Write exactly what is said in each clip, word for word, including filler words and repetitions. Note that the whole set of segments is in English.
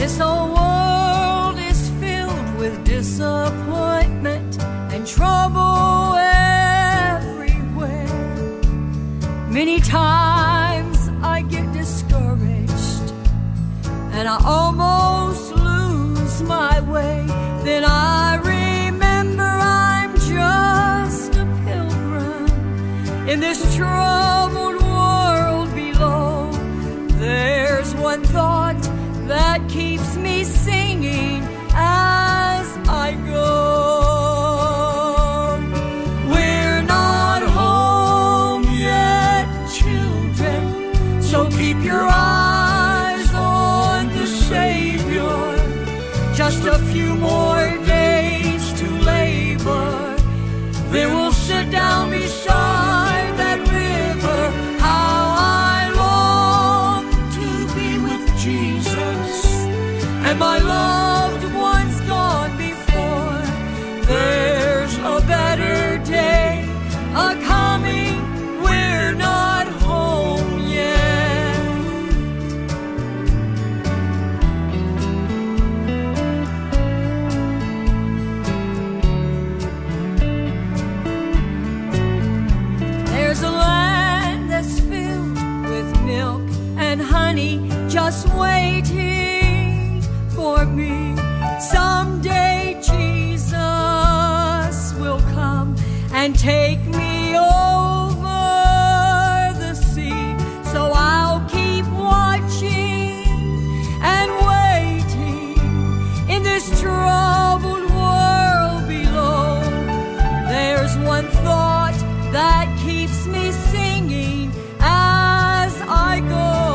This old world is filled with disappointment and trouble everywhere. Many times I get discouraged and I almost lose my way. Then I remember I'm just a pilgrim in this troubled world below. There's one thought that keeps me singing as I go. We're not home yet, children, so keep your eyes on the Savior. Just a few more days to labor, then we'll sit down beside that river. How I long to be with Jesus and my loved ones gone before. There's a better day a coming, we're not home yet. There's a land that's filled with milk and honey, just waiting for me. Someday Jesus will come and take me over the sea. So I'll keep watching and waiting in this troubled world below. There's one thought that keeps me singing as I go.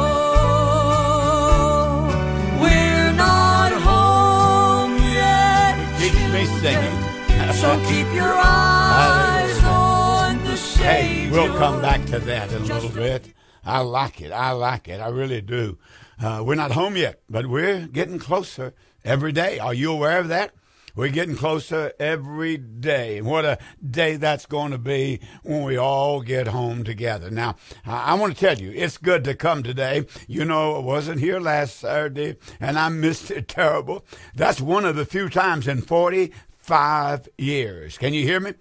Singing. So keep your eyes on the Savior. Hey, we'll come back to that in a little bit. I like it. I like it. I really do. Uh, we're not home yet, but we're getting closer every day. Are you aware of that? We're getting closer every day. And what a day that's going to be when we all get home together. Now, I want to tell you, it's good to come today. You know, I wasn't here last Saturday, and I missed it terrible. That's one of the few times in forty-five years. Can you hear me?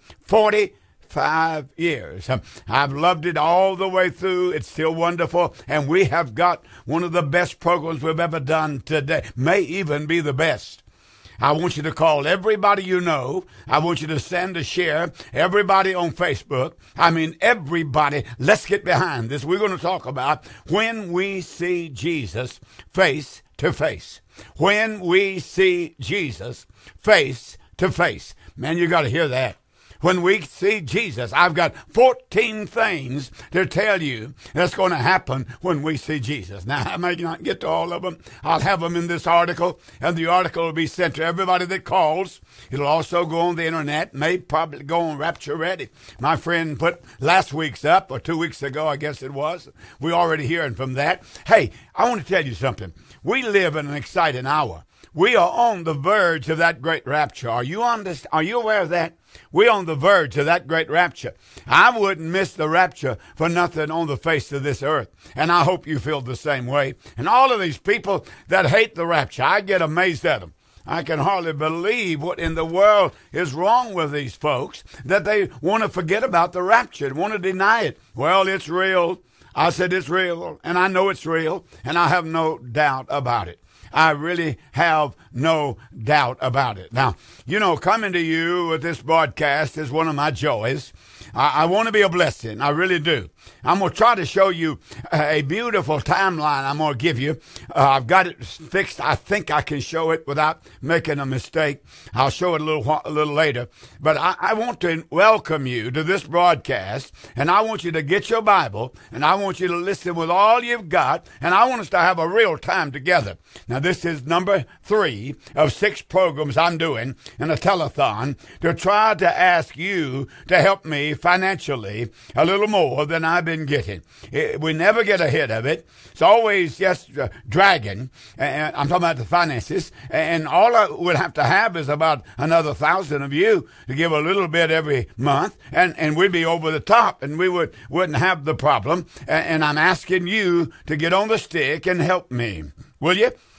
forty-five years. I've loved it all the way through. It's still wonderful. And we have got one of the best programs we've ever done today. May even be the best. I want you to call everybody you know. I want you to send a share. Everybody on Facebook. I mean, everybody. Let's get behind this. We're going to talk about when we see Jesus face to face. When we see Jesus face to face. Man, you got to hear that. When we see Jesus, I've got fourteen things to tell you that's going to happen when we see Jesus. Now, I may not get to all of them. I'll have them in this article, and the article will be sent to everybody that calls. It'll also go on the internet, may probably go on Rapture Ready. My friend put last week's up, or two weeks ago, I guess it was. We're already hearing from that. Hey, I want to tell you something. We live in an exciting hour. We are on the verge of that great rapture. Are you on this? Are you aware of that? We're on the verge of that great rapture. I wouldn't miss the rapture for nothing on the face of this earth. And I hope you feel the same way. And all of these people that hate the rapture, I get amazed at them. I can hardly believe what in the world is wrong with these folks, that they want to forget about the rapture and want to deny it. Well, it's real. I said it's real, and I know it's real, and I have no doubt about it. I really have no doubt about it. Now, you know, coming to you with this broadcast is one of my joys. I, I want to be a blessing. I really do. I'm going to try to show you a beautiful timeline I'm going to give you. Uh, I've got it fixed. I think I can show it without making a mistake. I'll show it a little a little later. But I, I want to welcome you to this broadcast, and I want you to get your Bible, and I want you to listen with all you've got, and I want us to have a real time together. Now, this is number three of six programs I'm doing in a telethon to try to ask you to help me financially a little more than I've been getting. We never get ahead of it. It's always just uh, dragging. And I'm talking about the finances. And all I would have to have is about another thousand of you to give a little bit every month. And, and we'd be over the top and we would, wouldn't have the problem. And, and I'm asking you to get on the stick and help me. Will you?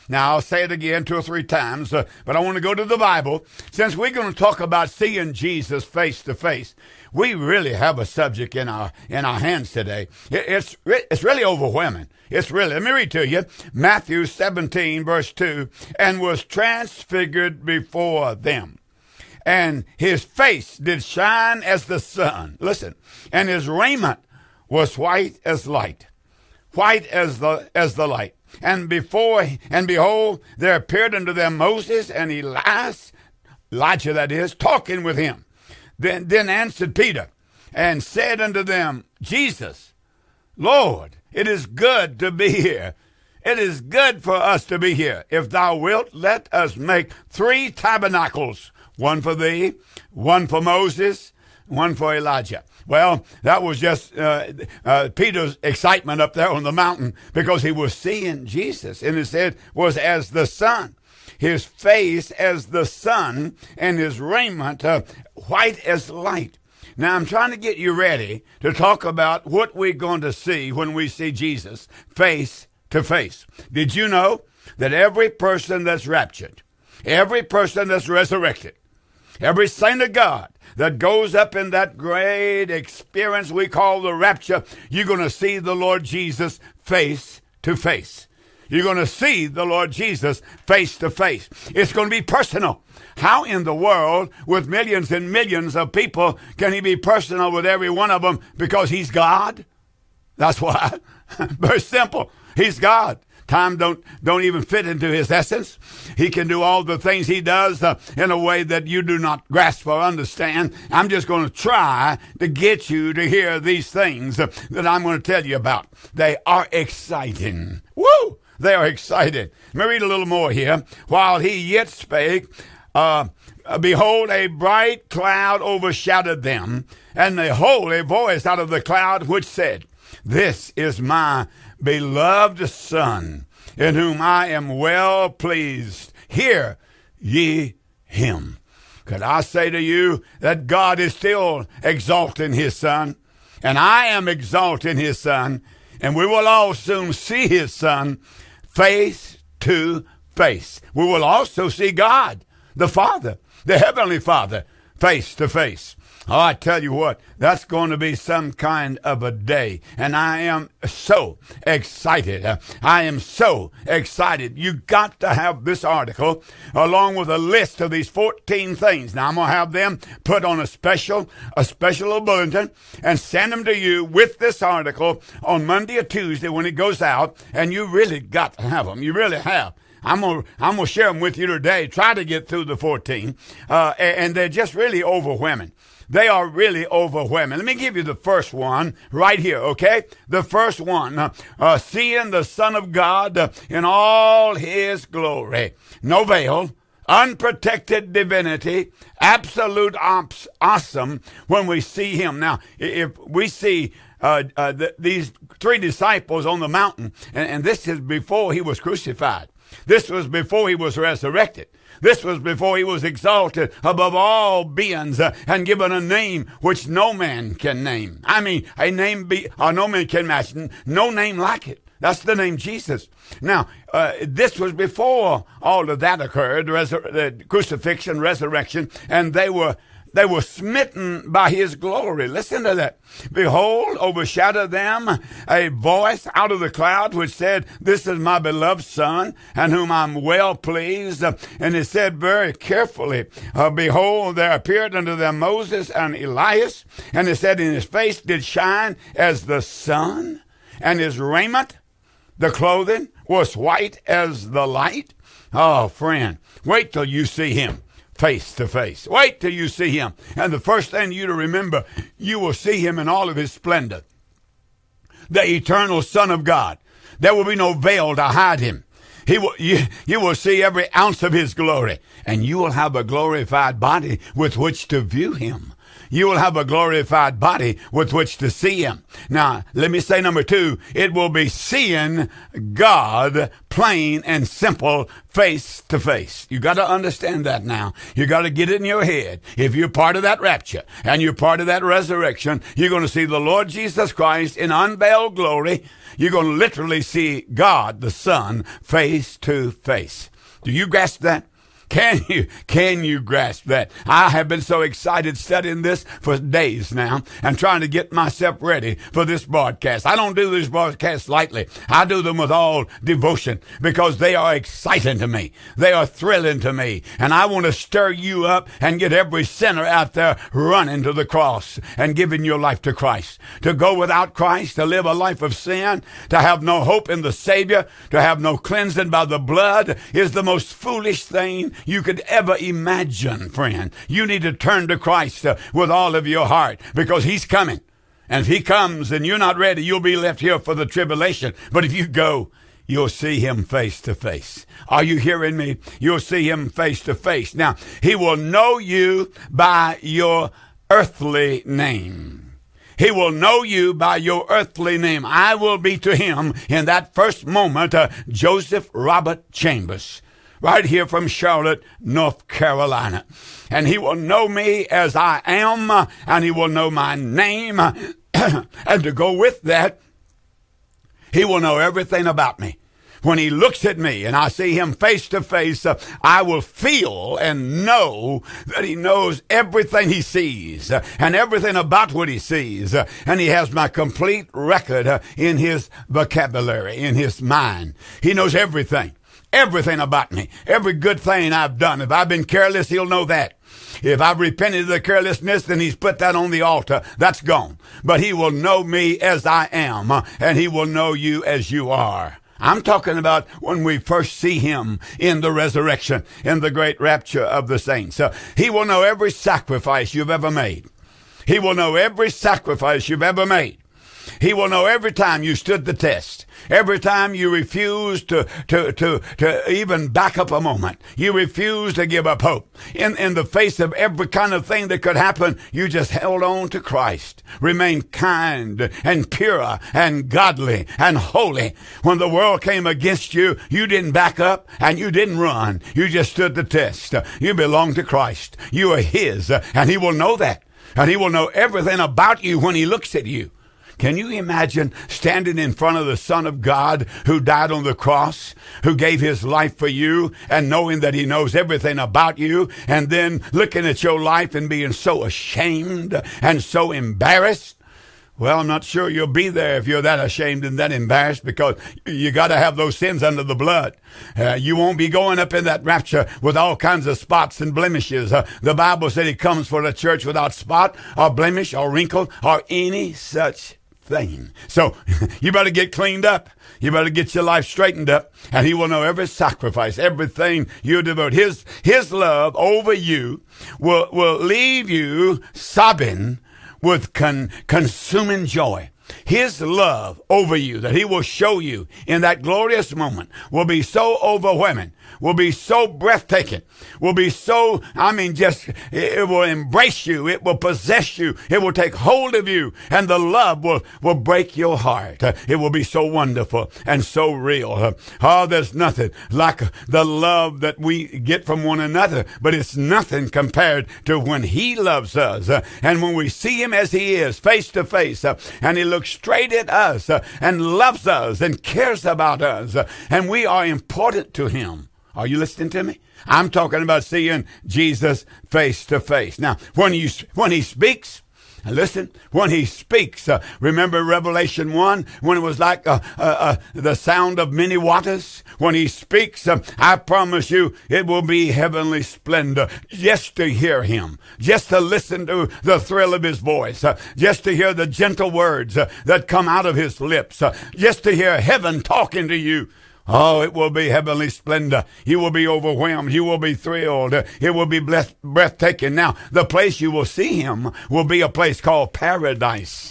Now, I'll say it again two or three times, uh, but I want to go to the Bible. Since we're going to talk about seeing Jesus face to face, we really have a subject in our in our hands today. It, it's it's really overwhelming. It's really, let me read to you, Matthew seventeen, verse two, and was transfigured before them. And his face did shine as the sun. Listen, and his raiment was white as light, white as the as the light. And before and behold, there appeared unto them Moses and Elias, Elijah that is, talking with him. Then then answered Peter and said unto them, Jesus, Lord, it is good to be here. It is good for us to be here. If thou wilt, let us make three tabernacles, one for thee, one for Moses, one for Elijah. Well, that was just uh, uh, Peter's excitement up there on the mountain because he was seeing Jesus, and it said was as the sun, his face as the sun, and his raiment uh, white as light. Now, I'm trying to get you ready to talk about what we're going to see when we see Jesus face to face. Did you know that every person that's raptured, every person that's resurrected, every saint of God that goes up in that great experience we call the rapture, you're going to see the Lord Jesus face to face. You're going to see the Lord Jesus face to face. It's going to be personal. How in the world, with millions and millions of people, can he be personal with every one of them? Because he's God. That's why. Very simple. He's God. Time don't don't even fit into his essence. He can do all the things he does uh, in a way that you do not grasp or understand. I'm just going to try to get you to hear these things uh, that I'm going to tell you about. They are exciting. Woo! They are exciting. Let me read a little more here. While he yet spake, uh, behold, a bright cloud overshadowed them, and a holy voice out of the cloud which said, This is my beloved Son, in whom I am well pleased. Hear ye him. Could I say to you that God is still exalting his Son, and I am exalting his Son, and we will all soon see his Son face to face. We will also see God, the Father, the Heavenly Father, face to face. Oh, I tell you what, that's going to be some kind of a day. And I am so excited. I am so excited. You got to have this article along with a list of these fourteen things. Now, I'm going to have them put on a special, a special bulletin and send them to you with this article on Monday or Tuesday when it goes out. And you really got to have them. You really have. I'm going to I'm gonna share them with you today. Try to get through the fourteen. Uh, and they're just really overwhelming. They are really overwhelming. Let me give you the first one right here, okay? The first one, uh, uh, seeing the Son of God uh, in all his glory. No veil, unprotected divinity, absolute ops, awesome when we see him. Now, if we see uh, uh, the, these three disciples on the mountain, and, and this is before he was crucified. This was before he was resurrected. This was before he was exalted above all beings uh, and given a name which no man can name. I mean, a name be, uh, no man can match. No name like it. That's the name Jesus. Now, uh, this was before all of that occurred, resur- the crucifixion, resurrection, and they were They were smitten by his glory. Listen to that. Behold, overshadowed them a voice out of the cloud which said, This is my beloved Son, and whom I'm well pleased. And it said very carefully, uh, Behold, there appeared unto them Moses and Elias. And it said, In his face did shine as the sun, and his raiment, the clothing, was white as the light. Oh, friend, wait till you see him face to face. Wait till you see him. And the first thing you to remember, you will see him in all of his splendor. The eternal Son of God. There will be no veil to hide him. He will, you, you will see every ounce of his glory, and you will have a glorified body with which to view him. You will have a glorified body with which to see him. Now, let me say number two, it will be seeing God plain and simple, face to face. You got to understand that now. You got to get it in your head. If you're part of that rapture and you're part of that resurrection, you're going to see the Lord Jesus Christ in unveiled glory. You're going to literally see God, the Son, face to face. Do you grasp that? Can you, can you grasp that? I have been so excited studying this for days now and trying to get myself ready for this broadcast. I don't do these broadcasts lightly. I do them with all devotion because they are exciting to me. They are thrilling to me. And I want to stir you up and get every sinner out there running to the cross and giving your life to Christ. To go without Christ, to live a life of sin, to have no hope in the Savior, to have no cleansing by the blood is the most foolish thing you could ever imagine, friend. You need to turn to Christ uh, with all of your heart because he's coming. And if he comes and you're not ready, you'll be left here for the tribulation. But if you go, you'll see him face to face. Are you hearing me? You'll see him face to face. Now, he will know you by your earthly name. He will know you by your earthly name. I will be to him in that first moment, uh, Joseph Robert Chambers, right here from Charlotte, North Carolina. And he will know me as I am, and he will know my name. And to go with that, he will know everything about me. When he looks at me and I see him face to face, uh, I will feel and know that he knows everything he sees uh, and everything about what he sees. Uh, and he has my complete record uh, in his vocabulary, in his mind. He knows everything. Everything about me, every good thing I've done. If I've been careless, he'll know that. If I've repented of the carelessness, then he's put that on the altar. That's gone. But he will know me as I am, and he will know you as you are. I'm talking about when we first see him in the resurrection, in the great rapture of the saints. So he will know every sacrifice you've ever made. He will know every sacrifice you've ever made. He will know every time you stood the test. Every time you refused to, to, to, to even back up a moment. You refused to give up hope. In, in the face of every kind of thing that could happen, you just held on to Christ. Remained kind and pure and godly and holy. When the world came against you, you didn't back up and you didn't run. You just stood the test. You belong to Christ. You are his, and he will know that. And he will know everything about you when he looks at you. Can you imagine standing in front of the Son of God who died on the cross, who gave his life for you, and knowing that he knows everything about you, and then looking at your life and being so ashamed and so embarrassed? Well, I'm not sure you'll be there if you're that ashamed and that embarrassed, because you got to have those sins under the blood. Uh, you won't be going up in that rapture with all kinds of spots and blemishes. Uh, the Bible said he comes for the church without spot or blemish or wrinkle or any such thing. So you better get cleaned up. You better get your life straightened up, and he will know every sacrifice, everything you devote. His, his love over you will, will leave you sobbing with con, consuming joy. His love over you that he will show you in that glorious moment will be so overwhelming, will be so breathtaking, will be so, I mean, just, it will embrace you. It will possess you. It will take hold of you, and the love will, will break your heart. It will be so wonderful and so real. Oh, there's nothing like the love that we get from one another, but it's nothing compared to when he loves us. And when we see him as he is, face to face, and he looks straight at us uh, and loves us and cares about us, uh, and we are important to him. Are you listening to me? I'm talking about seeing Jesus face to face. Now, when you when he speaks, listen, when he speaks, uh, remember Revelation one, when it was like uh, uh, uh, the sound of many waters? When he speaks, uh, I promise you, it will be heavenly splendor just to hear him, just to listen to the thrill of his voice, uh, just to hear the gentle words uh, that come out of his lips, uh, just to hear heaven talking to you. Oh, it will be heavenly splendor. You will be overwhelmed. You will be thrilled. It will be breathtaking. Now, the place you will see him will be a place called paradise.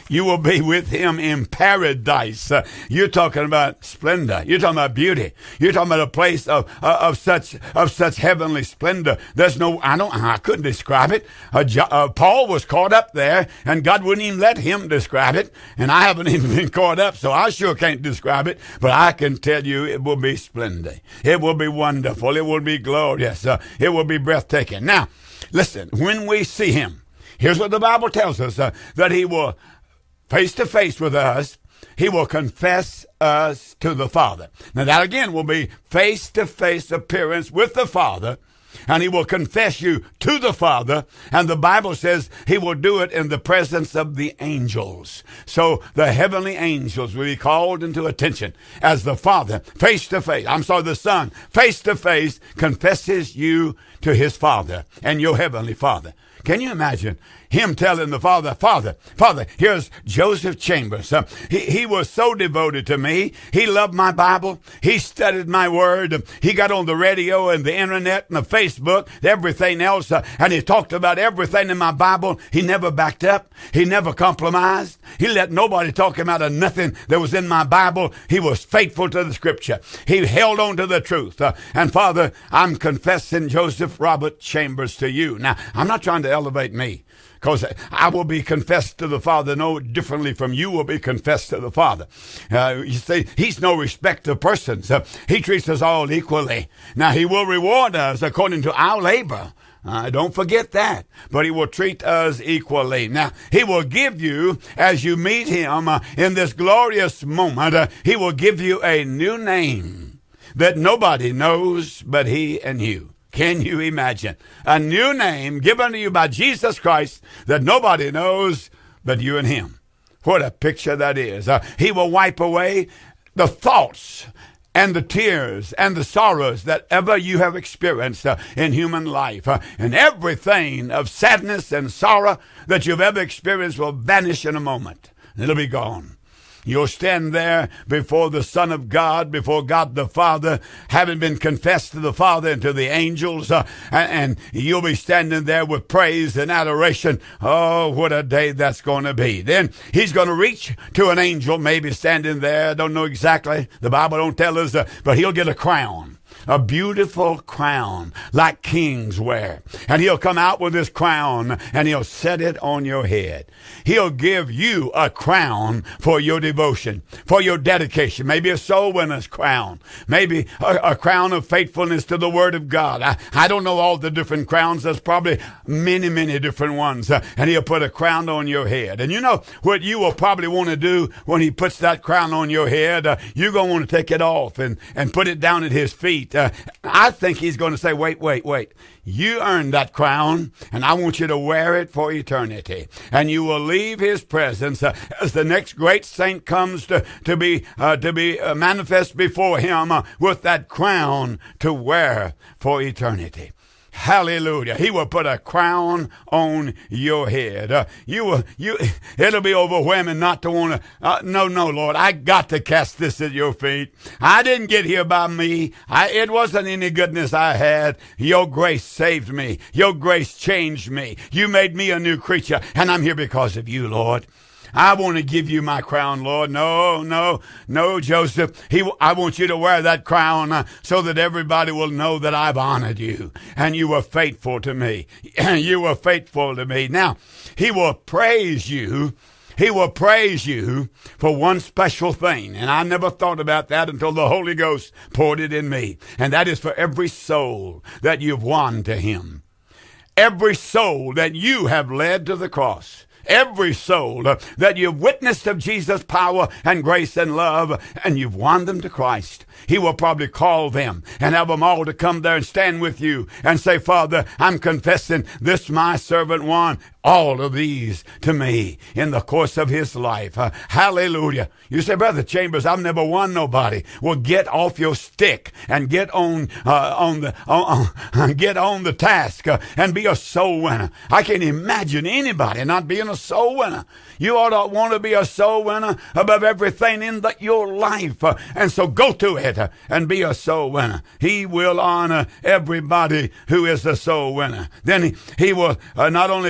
You will be with him in paradise. Uh, you're talking about splendor. You're talking about beauty. You're talking about a place of uh, of such of such heavenly splendor. There's no, I don't, I couldn't describe it. Uh, uh, Paul was caught up there, and God wouldn't even let him describe it. And I haven't even been caught up, so I sure can't describe it. But I can tell you, it will be splendid. It will be wonderful. It will be glorious. Uh, it will be breathtaking. Now, listen. When we see him, here's what the Bible tells us: uh, that he will, face to face with us, he will confess us to the Father. Now that again will be face to face appearance with the Father, and he will confess you to the Father. And the Bible says he will do it in the presence of the angels. So the heavenly angels will be called into attention as the Father face to face, I'm sorry, the Son face to face confesses you to his Father and your heavenly Father. Can you imagine him telling the Father, Father, Father, here's Joseph Chambers. Uh, he, he was so devoted to me. He loved my Bible. He studied my word. He got on the radio and the internet and the Facebook, everything else, uh, and he talked about everything in my Bible. He never backed up. He never compromised. He let nobody talk him out of nothing that was in my Bible. He was faithful to the Scripture. He held on to the truth. Uh, and Father, I'm confessing Joseph Robert Chambers to you. Now, I'm not trying to elevate me, because I will be confessed to the Father no differently from you will be confessed to the Father. Uh, you see, he's no respecter of persons. Uh, he treats us all equally. Now, he will reward us according to our labor. Uh, don't forget that. But he will treat us equally. Now, he will give you, as you meet him uh, in this glorious moment, uh, he will give you a new name that nobody knows but he and you. Can you imagine? A new name given to you by Jesus Christ that nobody knows but you and him. What a picture that is. Uh, he will wipe away the thoughts and the tears and the sorrows that ever you have experienced uh, in human life. Uh, and everything of sadness and sorrow that you've ever experienced will vanish in a moment. It'll be gone. You'll stand there before the Son of God, before God the Father, having been confessed to the Father and to the angels, uh, and, and you'll be standing there with praise and adoration. Oh, what a day that's going to be. Then he's going to reach to an angel, maybe standing there. I don't know exactly. The Bible don't tell us, uh, but he'll get a crown. A beautiful crown like kings wear. And he'll come out with this crown and he'll set it on your head. He'll give you a crown for your devotion, for your dedication. Maybe a soul winner's crown. Maybe a, a crown of faithfulness to the Word of God. I, I don't know all the different crowns. There's probably many, many different ones. Uh, and he'll put a crown on your head. And you know what you will probably want to do when he puts that crown on your head? Uh, you're going to want to take it off and, and put it down at his feet. Uh, I think he's going to say, wait, wait, wait. You earned that crown, and I want you to wear it for eternity. And you will leave his presence uh, as the next great saint comes to, to be, uh, to be uh, manifest before him uh, with that crown to wear for eternity. Hallelujah. He will put a crown on your head. Uh, you will, you, it'll be overwhelming not to want to, uh, no, no, Lord, I got to cast this at your feet. I didn't get here by me. I, it wasn't any goodness I had. Your grace saved me. Your grace changed me. You made me a new creature, and I'm here because of you, Lord. I want to give you my crown, Lord. No, no, no, Joseph. He, I want you to wear that crown uh, so that everybody will know that I've honored you and you were faithful to me. You were faithful to me. Now, he will praise you. He will praise you for one special thing. And I never thought about that until the Holy Ghost poured it in me. And that is for every soul that you've won to him. Every soul that you have led to the cross. Every soul uh, that you've witnessed of Jesus' power and grace and love, and you've won them to Christ. He will probably call them and have them all to come there and stand with you and say, Father, I'm confessing this my servant won all of these to me in the course of his life. Uh, hallelujah. You say, Brother Chambers, I've never won nobody. Well, get off your stick and get on uh, on the on, on, get on the task uh, and be a soul winner. I can't imagine anybody not being a soul winner. You ought to want to be a soul winner above everything in the, your life. Uh, and so go to it uh, and be a soul winner. He will honor everybody who is a soul winner. Then he, he will uh, not only praise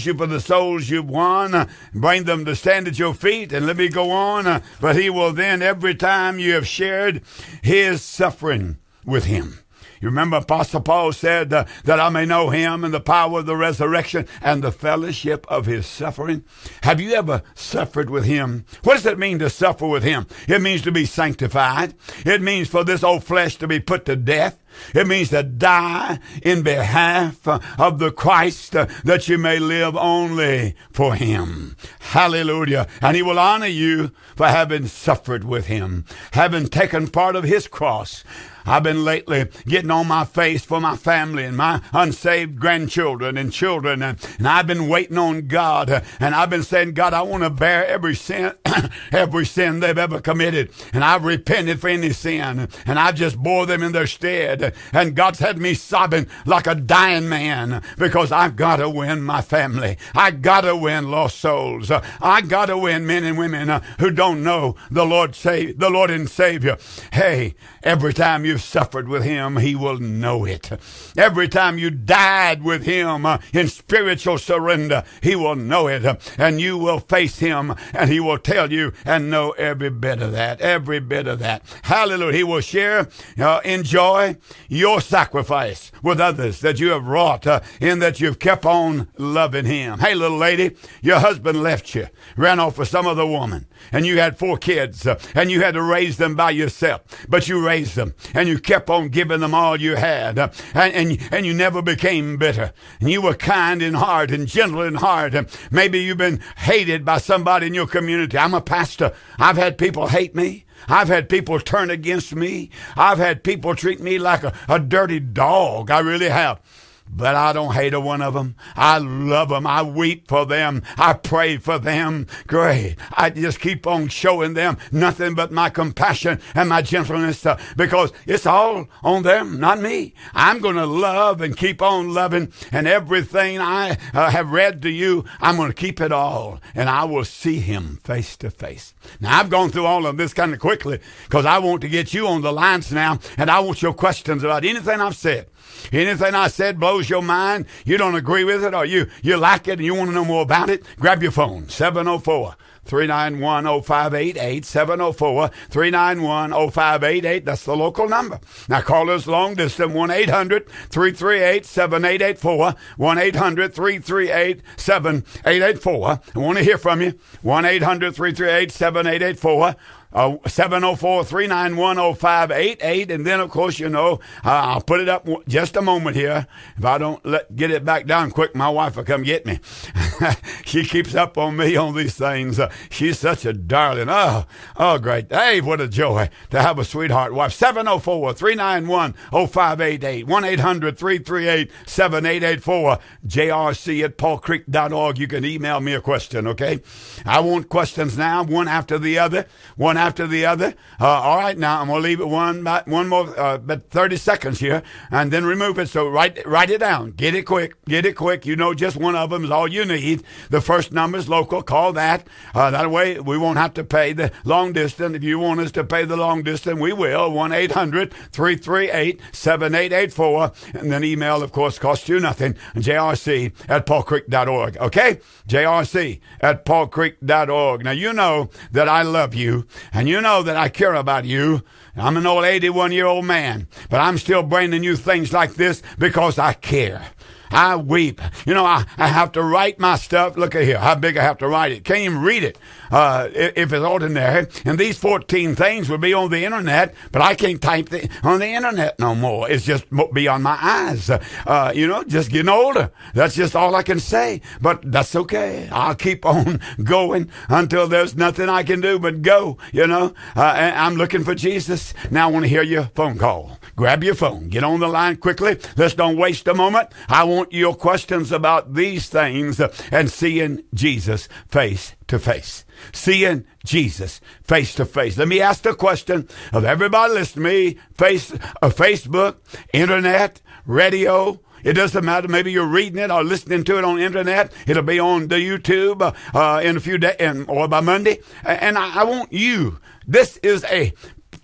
bless you for the souls you've won. Uh, bring them to stand at your feet and let me go on. Uh, but he will then, every time you have shared his suffering with him. You remember Apostle Paul said uh, that I may know him and the power of the resurrection and the fellowship of his suffering. Have you ever suffered with him? What does it mean to suffer with him? It means to be sanctified. It means for this old flesh to be put to death. It means to die in behalf uh, of the Christ, uh, that you may live only for him. Hallelujah. And he will honor you for having suffered with him, having taken part of his cross. I've been lately getting on my face for my family and my unsaved grandchildren and children, and, and I've been waiting on God, uh, and I've been saying, God, I want to bear every sin, every sin they've ever committed, and I've repented for any sin, and I've just bore them in their stead, and God's had me sobbing like a dying man because I've got to win my family. I got to win lost souls. Uh, I got to win men and women uh, who don't know the Lord, save, the Lord and Savior. Hey, every time you suffered with him, he will know it. Every time you died with him uh, in spiritual surrender, he will know it. Uh, and you will face him and he will tell you and know every bit of that, every bit of that. Hallelujah. He will share, uh, enjoy your sacrifice with others that you have wrought, uh, in that you've kept on loving him. Hey, little lady, your husband left you, ran off with some other woman, and you had four kids, uh, and you had to raise them by yourself, but you raised them, and you kept on giving them all you had, uh, and, and, and you never became bitter, and you were kind in heart and gentle in heart. And maybe you've been hated by somebody in your community. I'm a pastor. I've had people hate me. I've had people turn against me. I've had people treat me like a, a dirty dog. I really have. But I don't hate a one of them. I love them. I weep for them. I pray for them. Great. I just keep on showing them nothing but my compassion and my gentleness, uh, because it's all on them, not me. I'm going to love and keep on loving, and everything I uh, have read to you, I'm going to keep it all, and I will see him face to face. Now, I've gone through all of this kind of quickly because I want to get you on the lines now, and I want your questions about anything I've said. Anything I said blows your mind, you don't agree with it, or you, you like it and you want to know more about it, grab your phone, seven oh four, three nine one, oh five eight eight, seven oh four, three nine one, oh five eight eight. That's the local number. Now call us long distance, one eight hundred, three three eight, seven eight eight four, one eight hundred, three three eight, seven eight eight four. I want to hear from you, one eight hundred, three three eight, seven eight eight four. Uh, seven oh four, three nine one, oh five eight eight. And then, of course, you know, uh, I'll put it up just a moment here. If I don't let get it back down quick, my wife will come get me. She keeps up on me on these things. Uh, she's such a darling. Oh, oh, great. Hey, what a joy to have a sweetheart wife. seven oh four, three nine one, oh five eight eight, one eight hundred, three three eight, seven eight eight four, J R C at paul creek dot org. You can email me a question, okay? I want questions now, one after the other, one after the other. Uh, all right, now I'm going to leave it one, one more, uh, but thirty seconds here, and then remove it. So write, write it down. Get it quick. Get it quick. You know, just one of them is all you need. The first number is local. Call that. Uh, that way we won't have to pay the long distance. If you want us to pay the long distance, we will. one eight hundred, three three eight, seven eight eight four. And then email, of course, costs you nothing. J R C at paul creek dot org. Okay? J R C at paul creek dot org. Now, you know that I love you, and you know that I care about you. I'm an old eighty-one-year-old man, but I'm still bringing you things like this because I care. I weep. You know, I, I have to write my stuff. Look at here, how big I have to write it. Can't even read it uh, if it's ordinary. And these fourteen things would be on the internet, but I can't type the, on the internet no more. It's just beyond my eyes. Uh, you know, just getting older. That's just all I can say. But that's okay. I'll keep on going until there's nothing I can do but go, you know. Uh, and I'm looking for Jesus. Now I want to hear your phone call. Grab your phone. Get on the line quickly. Let's don't waste a moment. I want your questions about these things and seeing Jesus face to face. Seeing Jesus face to face. Let me ask the question of everybody listening to me, face, uh, Facebook, internet, radio. It doesn't matter. Maybe you're reading it or listening to it on the internet. It'll be on the YouTube uh, in a few days or by Monday. And I, I want you. This is a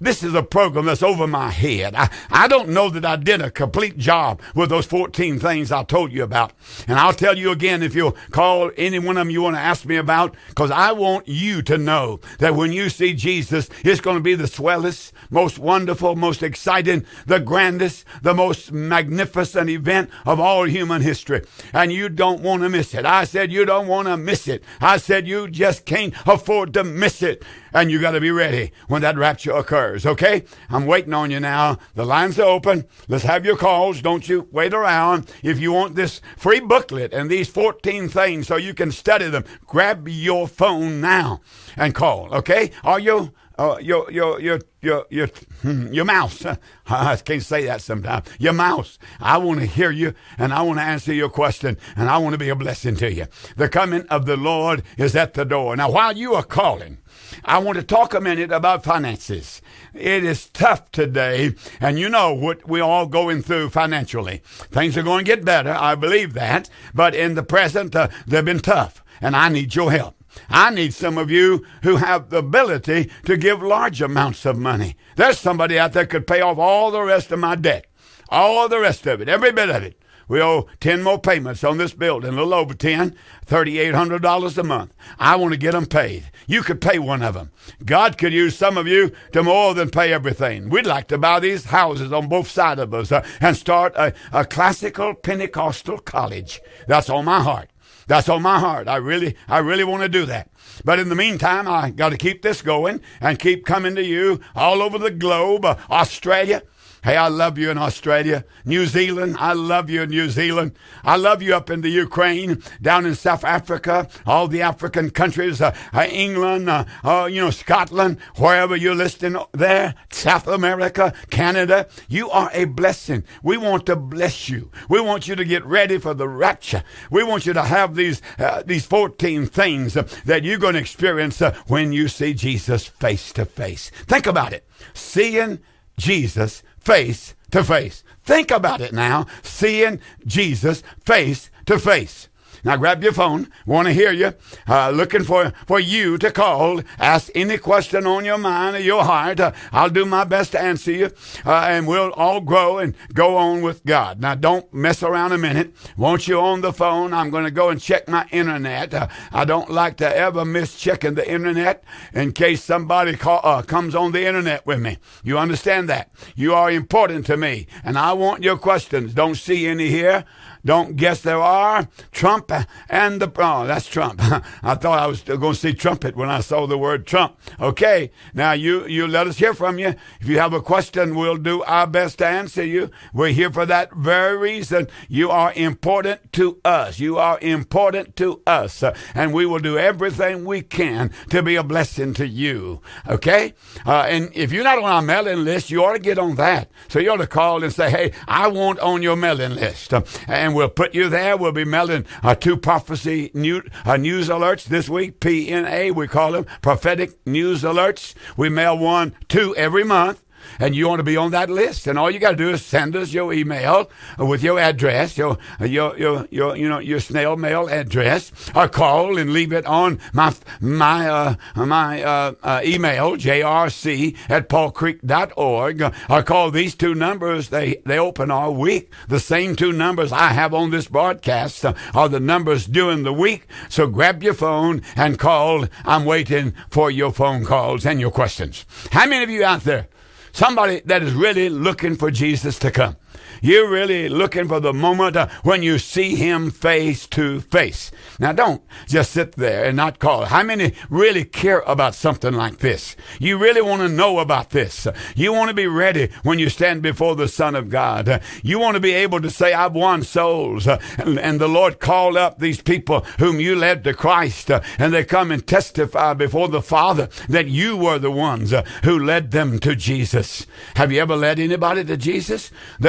this is a program that's over my head. I, I don't know that I did a complete job with those fourteen things I told you about. And I'll tell you again if you'll call any one of them you want to ask me about, because I want you to know that when you see Jesus, it's going to be the swellest, most wonderful, most exciting, the grandest, the most magnificent event of all human history. And you don't want to miss it. I said you don't want to miss it. I said you just can't afford to miss it. And you got to be ready when that rapture occurs, okay? I'm waiting on you now. The lines are open. Let's have your calls. Don't you wait around. If you want this free booklet and these fourteen things so you can study them, grab your phone now and call, okay? Or your, uh, your, your, your, your, your, your mouse. I can't say that sometimes. Your mouse. I want to hear you, and I want to answer your question, and I want to be a blessing to you. The coming of the Lord is at the door. Now, while you are calling, I want to talk a minute about finances. It is tough today, and you know what we're all going through financially. Things are going to get better, I believe that, but in the present, uh, they've been tough, and I need your help. I need some of you who have the ability to give large amounts of money. There's somebody out there could pay off all the rest of my debt, all the rest of it, every bit of it. We owe ten more payments on this building, a little over ten, three thousand eight hundred dollars a month. I want to get them paid. You could pay one of them. God could use some of you to more than pay everything. We'd like to buy these houses on both sides of us uh, and start a, a classical Pentecostal college. That's on my heart. That's on my heart. I really, I really want to do that. But in the meantime, I got to keep this going and keep coming to you all over the globe, uh, Australia. Hey, I love you in Australia. New Zealand, I love you in New Zealand. I love you up in the Ukraine, down in South Africa, all the African countries, uh, uh, England, uh, uh, you know, Scotland, wherever you're listening there, South America, Canada. You are a blessing. We want to bless you. We want you to get ready for the rapture. We want you to have these uh, these fourteen things uh, that you're going to experience uh, when you see Jesus face to face. Think about it. Seeing Jesus face to face. Think about it now. Seeing Jesus face to face. Now grab your phone. Want to hear you. Uh, looking for, for you to call. Ask any question on your mind or your heart. Uh, I'll do my best to answer you. Uh, and we'll all grow and go on with God. Now don't mess around a minute. Want you on the phone? I'm going to go and check my internet. Uh, I don't like to ever miss checking the internet in case somebody call, uh, comes on the internet with me. You understand that? You are important to me. And I want your questions. Don't see any here. Don't guess there are. Trump and the, oh, that's Trump. I thought I was going to see trumpet when I saw the word Trump. Okay. Now you, you let us hear from you. If you have a question, we'll do our best to answer you. We're here for that very reason. You are important to us. You are important to us. Uh, and we will do everything we can to be a blessing to you. Okay. Uh, and if you're not on our mailing list, you ought to get on that. So you ought to call and say, hey, I want on your mailing list. Uh, and we'll put you there. We'll be mailing uh, two prophecy new, uh, news alerts this week. P N A, we call them prophetic news alerts. We mail one, two every month. And you want to be on that list, and all you got to do is send us your email with your address, your your your, your you know your snail mail address, or call and leave it on my my uh, my uh, uh, email j r c at paul creek dot org, or call these two numbers. They they open all week. The same two numbers I have on this broadcast uh, are the numbers during the week. So grab your phone and call. I'm waiting for your phone calls and your questions. How many of you out there? Somebody that is really looking for Jesus to come. You're really looking for the moment uh, when you see him face to face. Now, don't just sit there and not call. How many really care about something like this? You really want to know about this. You want to be ready when you stand before the Son of God. You want to be able to say, I've won souls. And, and the Lord called up these people whom you led to Christ. And they come and testify before the Father that you were the ones who led them to Jesus. Have you ever led anybody to Jesus? There's lots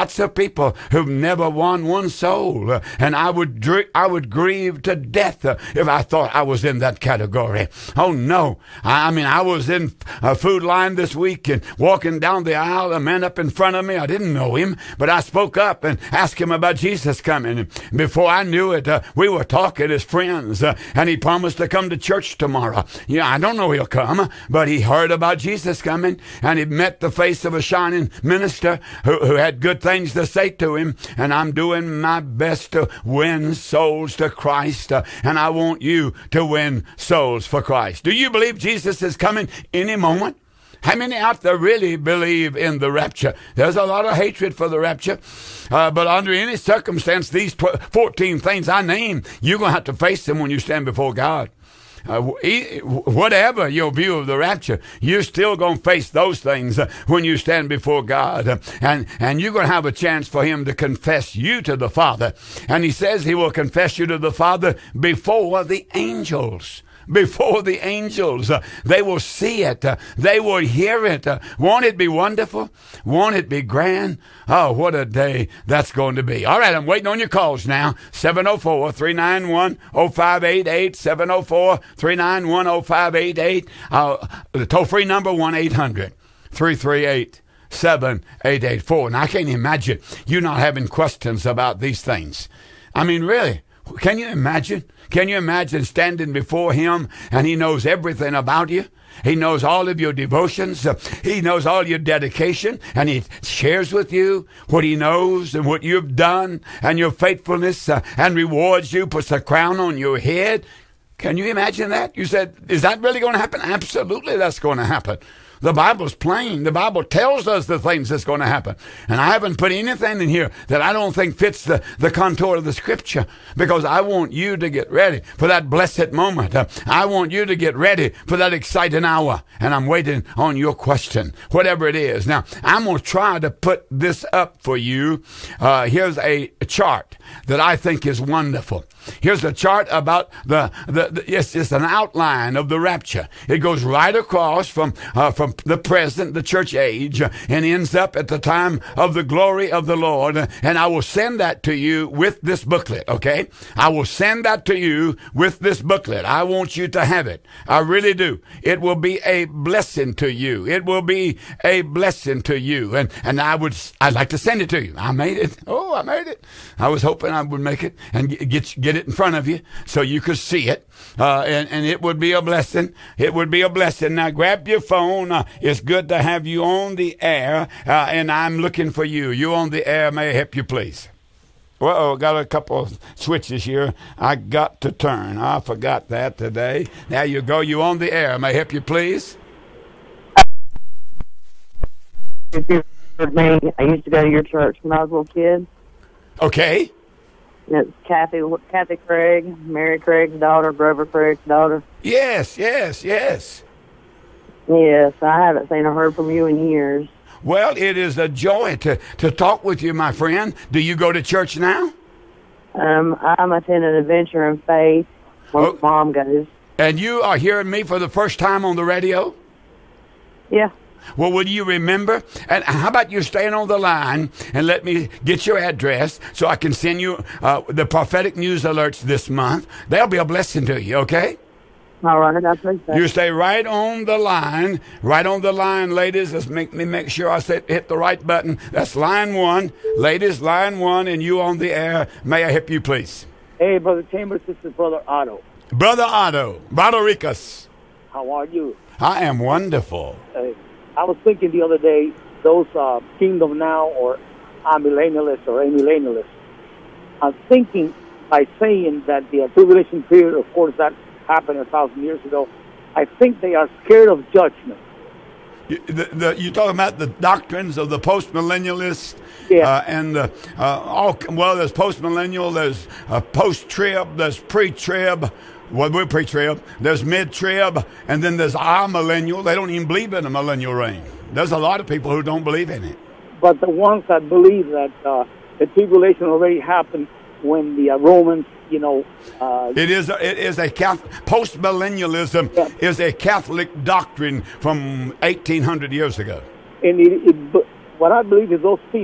lots of people who've never won one soul, uh, and I would dr- I would grieve to death uh, if I thought I was in that category. Oh no! I, I mean, I was in a food line this week and walking down the aisle. A man up in front of me, I didn't know him, but I spoke up and asked him about Jesus coming. And before I knew it, uh, we were talking as friends, uh, and he promised to come to church tomorrow. Yeah, I don't know he'll come, but he heard about Jesus coming, and he met the face of a shining minister who, who had good things to say to him, and I'm doing my best to win souls to Christ, uh, and I want you to win souls for Christ. Do you believe Jesus is coming any moment? How many out there really believe in the rapture? There's a lot of hatred for the rapture. Uh, but under any circumstance, these fourteen things I named, you're going to have to face them when you stand before God. Uh, whatever your view of the rapture, you're still going to face those things uh, when you stand before God. Uh, and, and you're going to have a chance for him to confess you to the Father. And he says he will confess you to the Father before the angels. Before the angels. Uh, they will see it. Uh, they will hear it. Uh, won't it be wonderful? Won't it be grand? Oh, what a day that's going to be. All right, I'm waiting on your calls now. seven oh four, three nine one, oh five eight eight, seven oh four, three nine one, oh five eight eight. Uh, the toll-free number, one eight hundred, three three eight, seven eight eight four. Now, I can't imagine you not having questions about these things. I mean, really, can you imagine? Can you imagine standing before him and he knows everything about you? He knows all of your devotions. Uh, he knows all your dedication, and he shares with you what he knows and what you've done and your faithfulness, uh, and rewards you, puts a crown on your head. Can you imagine that? You said, is that really going to happen? Absolutely, that's going to happen. The Bible's plain. The Bible tells us the things that's going to happen. And I haven't put anything in here that I don't think fits the, the contour of the Scripture, because I want you to get ready for that blessed moment. Uh, I want you to get ready for that exciting hour. And I'm waiting on your question, whatever it is. Now, I'm going to try to put this up for you. Uh, here's a chart that I think is wonderful. Here's a chart about the, the, the yes, it's an outline of the rapture. It goes right across from, uh, from the present, the church age, uh, and ends up at the time of the glory of the Lord. Uh, and I will send that to you with this booklet, okay? I will send that to you with this booklet. I want you to have it. I really do. It will be a blessing to you. It will be a blessing to you. And, and I would, I'd like to send it to you. I made it. Oh, I made it. I was hoping I would make it and get, get, get it in front of you so you could see it, uh, and, and it would be a blessing. It would be a blessing. Now grab your phone. Uh, it's good to have you on the air, uh, and I'm looking for you. You on the air. May I help you, please? Well, got a couple of switches here I got to turn. I forgot that today. There you go. You on the air. May I help you, please? Me. I used to go to your church when I was a little kid. Okay. It's Kathy, Kathy Craig, Mary Craig's daughter, Grover Craig's daughter. Yes, yes, yes. Yes, I haven't seen or heard from you in years. Well, it is a joy to, to talk with you, my friend. Do you go to church now? Um, I'm attending Adventure in Faith where Oh. Mom goes. And you are hearing me for the first time on the radio? Yeah. Well, will you remember? And how about you staying on the line and let me get your address so I can send you uh, the prophetic news alerts this month. They'll be a blessing to you, okay? All right, I appreciate it. You stay right on the line, right on the line, ladies. Let's make me make sure I say, hit the right button. That's line one. Ladies, line one, and you on the air. May I help you, please? Hey, Brother Chambers, this is Brother Otto. Brother Otto, Brother Ricus. How are you? I am wonderful. Hey, I was thinking the other day, those uh, Kingdom Now or amillennialists or amillennialists, I'm thinking by saying that the tribulation period, of course, that happened a thousand years ago, I think they are scared of judgment. You, the, the, you're talking about the doctrines of the post-millennialists, Yeah. uh, and the, uh, all. Well, there's post-millennial, there's uh, post-trib, there's pre-trib. Well, we're pre-trib. There's mid-trib, and then there's our millennial. They don't even believe in a millennial reign. There's a lot of people who don't believe in it. But the ones that believe that uh, the tribulation already happened when the uh, Romans, you know... Uh, It is a, it is a Catholic, post-millennialism Yeah. is a Catholic doctrine from eighteen hundred years ago. and it, it, but what I believe is those people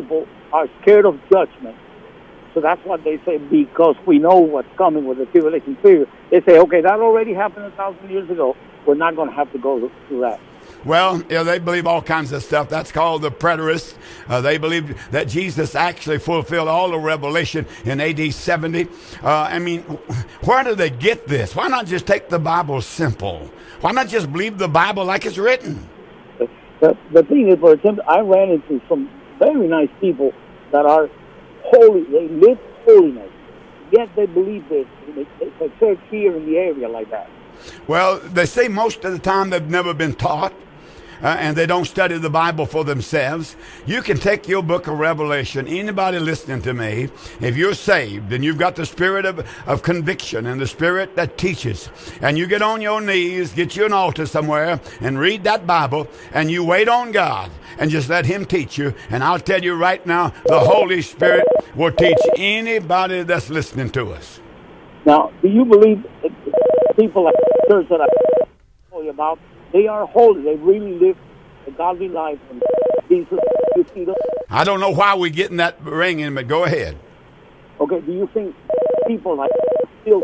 are scared of judgment. So that's what they say, because we know what's coming with the tribulation period. They say, okay, that already happened a thousand years ago. We're not going to have to go through that. Well, yeah, they believe all kinds of stuff. That's called the preterists. Uh, they believe that Jesus actually fulfilled all the revelation in A D seventy. Uh, I mean, where do they get this? Why not just take the Bible simple? Why not just believe the Bible like it's written? The, the, the thing is, for example, I ran into some very nice people that are holy. They live holiness, yet they believe this. It's a church here in the area like that. Well, they say most of the time they've never been taught, uh, and they don't study the Bible for themselves. You can take your book of Revelation, anybody listening to me, if you're saved and you've got the spirit of, of conviction and the spirit that teaches, and you get on your knees, get you an altar somewhere and read that Bible, and you wait on God and just let Him teach you, and I'll tell you right now, the Holy Spirit will teach anybody that's listening to us. Now, do you believe people like the church that I told you about, they are holy. They really live a godly life. And Jesus, you see them? I don't know why we're getting that ringing, but go ahead. Okay, do you think people like still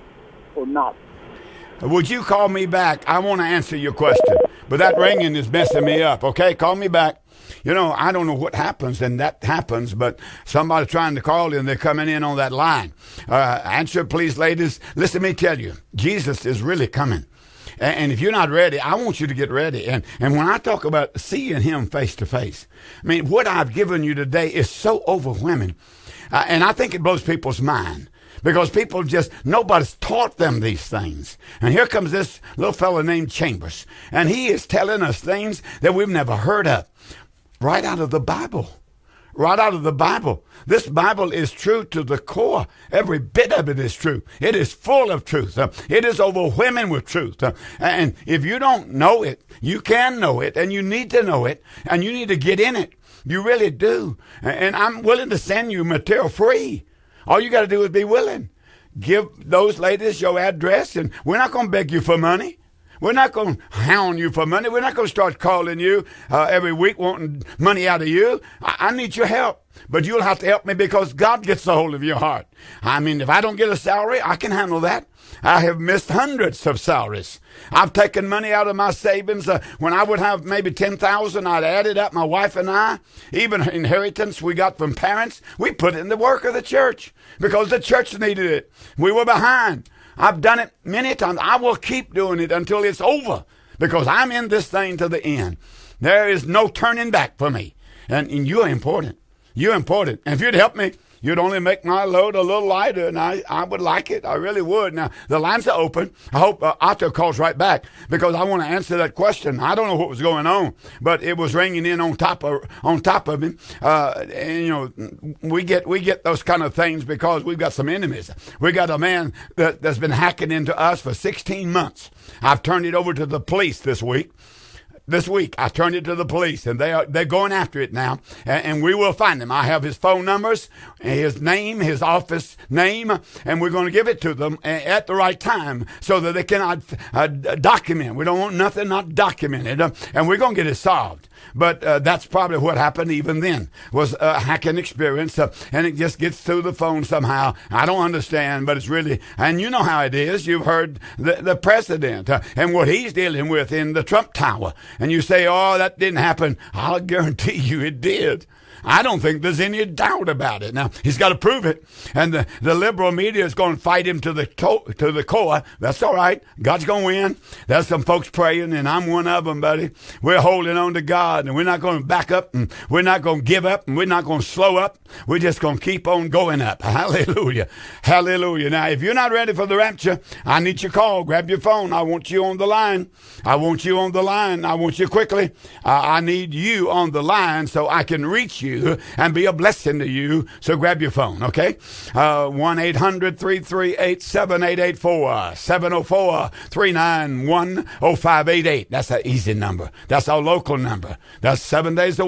or not? Would you call me back? I want to answer your question, but that ringing is messing me up, okay? Call me back. You know, I don't know what happens, and that happens, but somebody's trying to call you, and they're coming in on that line. Uh, answer, please, ladies. Listen, let me tell you, Jesus is really coming. And, and if you're not ready, I want you to get ready. And, and when I talk about seeing Him face to face, I mean, what I've given you today is so overwhelming. Uh, and I think it blows people's mind. Because people just, nobody's taught them these things. And here comes this little fellow named Chambers. And he is telling us things that we've never heard of. Right out of the Bible. Right out of the Bible. This Bible is true to the core. Every bit of it is true. It is full of truth. Uh, it is overwhelming with truth. Uh, and if you don't know it, you can know it. And you need to know it. And you need to get in it. You really do. And I'm willing to send you material free. All you got to do is be willing. Give those ladies your address, and we're not going to beg you for money. We're not going to hound you for money. We're not going to start calling you uh, every week wanting money out of you. I-, I need your help, but you'll have to help me because God gets a hold of your heart. I mean, if I don't get a salary, I can handle that. I have missed hundreds of salaries. I've taken money out of my savings. Uh, when I would have maybe ten thousand dollars, I'd add it up, my wife and I. Even inheritance we got from parents, we put it in the work of the church because the church needed it. We were behind. I've done it many times. I will keep doing it until it's over because I'm in this thing to the end. There is no turning back for me. And, and you're important. You're important. And if you'd help me, you'd only make my load a little lighter, and I, I would like it. I really would. Now, the lines are open. I hope uh, Otto calls right back because I want to answer that question. I don't know what was going on, but it was ringing in on top of on top of him. Uh, and, you know, we get we get those kind of things because we've got some enemies. We got a man that, that's been hacking into us for sixteen months. I've turned it over to the police this week. This week, I turned it to the police, and they are, they're going after it now, and, and we will find him. I have his phone numbers, his name, his office name, and we're going to give it to them at the right time so that they cannot uh, document. We don't want nothing not documented, uh, and we're going to get it solved. But uh, that's probably what happened even then, was a hacking experience, uh, and it just gets through the phone somehow. I don't understand, but it's really, and you know how it is. You've heard the, the president uh, and what he's dealing with in the Trump Tower. And you say, oh, that didn't happen. I'll guarantee you it did. I don't think there's any doubt about it. Now, he's got to prove it. And the, the liberal media is going to fight him to the to, to the core. That's all right. God's going to win. There's some folks praying, and I'm one of them, buddy. We're holding on to God, and we're not going to back up, and we're not going to give up, and we're not going to slow up. We're just going to keep on going up. Hallelujah. Hallelujah. Now, if you're not ready for the rapture, I need your call. Grab your phone. I want you on the line. I want you on the line. I want you quickly. Uh, I need you on the line so I can reach you and be a blessing to you. So grab your phone, okay? Uh, one eight hundred three three eight seven eight eight four, seven oh four three nine one oh five eight eight. That's an easy number. That's our local number. That's seven days a week.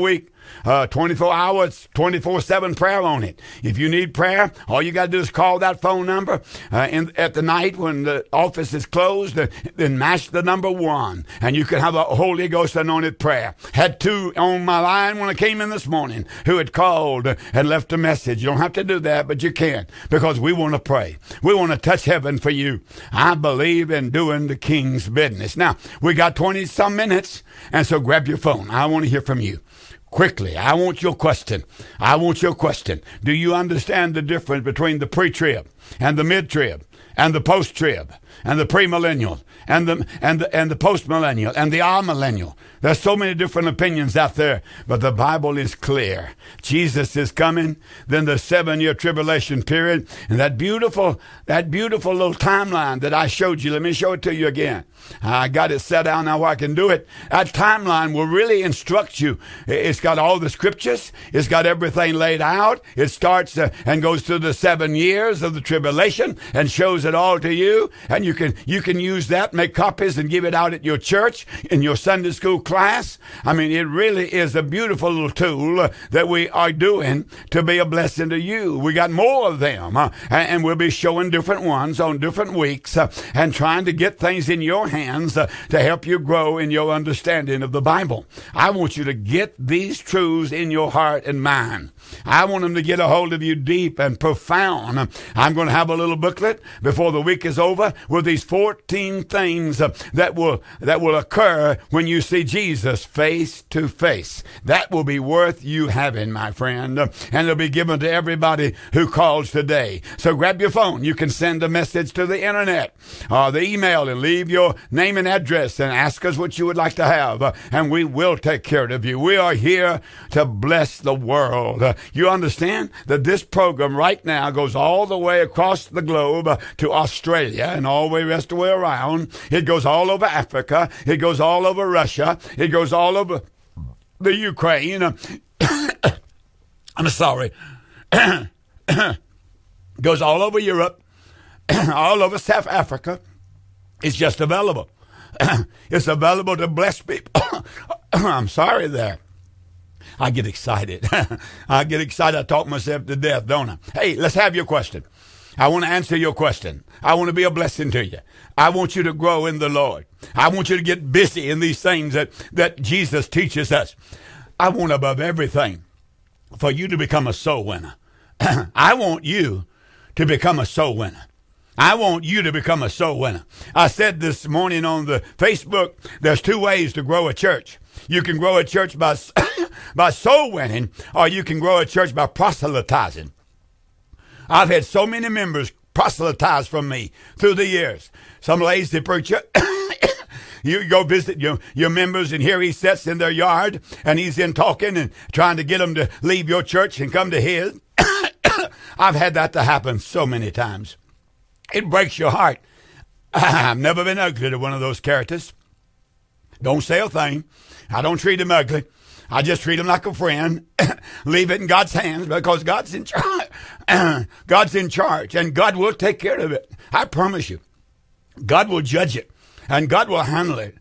Uh, twenty-four hours, twenty-four seven prayer on it. If you need prayer, all you got to do is call that phone number uh, in, at the night when the office is closed, uh, then mash the number one, and you can have a Holy Ghost anointed prayer. Had two on my line when I came in this morning who had called and left a message. You don't have to do that, but you can, because we want to pray. We want to touch heaven for you. I believe in doing the King's business. Now, we got twenty some minutes, and so grab your phone. I want to hear from you. Quickly, I want your question. I want your question. Do you understand the difference between the pre-trib and the mid-trib and the post-trib and the premillennial and the and the and the post-millennial and the amillennial? There's so many different opinions out there, but the Bible is clear. Jesus is coming, then the seven-year tribulation period, and that beautiful, that beautiful little timeline that I showed you. Let me show it to you again. I got it set down now where I can do it. That timeline will really instruct you. It's got all the scriptures. It's got everything laid out. It starts uh, and goes through the seven years of the tribulation and shows it all to you. And you can you can use that, make copies, and give it out at your church, in your Sunday school class. I mean, it really is a beautiful little tool uh, that we are doing to be a blessing to you. We got more of them, uh, and, and we'll be showing different ones on different weeks uh, and trying to get things in your hands uh, to help you grow in your understanding of the Bible. I want you to get these truths in your heart and mind. I want them to get a hold of you deep and profound. I'm going to have a little booklet before the week is over with these fourteen things uh, that will that will occur when you see Jesus face to face. That will be worth you having, my friend, uh, and it'll be given to everybody who calls today. So grab your phone. You can send a message to the internet or the email and leave your name and address and ask us what you would like to have, uh, and we will take care of you. We are here to bless the world. Uh, you understand that this program right now goes all the way across the globe uh, to Australia and all the way rest of the way around. It goes all over Africa. It goes all over Russia. It goes all over the Ukraine. Uh, I'm sorry. Goes all over Europe, all over South Africa. It's just available. It's available to bless people. I'm sorry there. I get excited. I get excited. I talk myself to death, don't I? Hey, let's have your question. I want to answer your question. I want to be a blessing to you. I want you to grow in the Lord. I want you to get busy in these things that, that Jesus teaches us. I want above everything for you to become a soul winner. I want you to become a soul winner. I want you to become a soul winner. I said this morning on the Facebook, there's two ways to grow a church. You can grow a church by, by soul winning, or you can grow a church by proselytizing. I've had so many members proselytize from me through the years. Some lazy preacher, you go visit your, your members, and here he sits in their yard, and he's in talking and trying to get them to leave your church and come to his. I've had that to happen so many times. It breaks your heart. I've never been ugly to one of those characters. Don't say a thing. I don't treat him ugly. I just treat him like a friend. Leave it in God's hands, because God's in charge. God's in charge, and God will take care of it. I promise you. God will judge it, and God will handle it.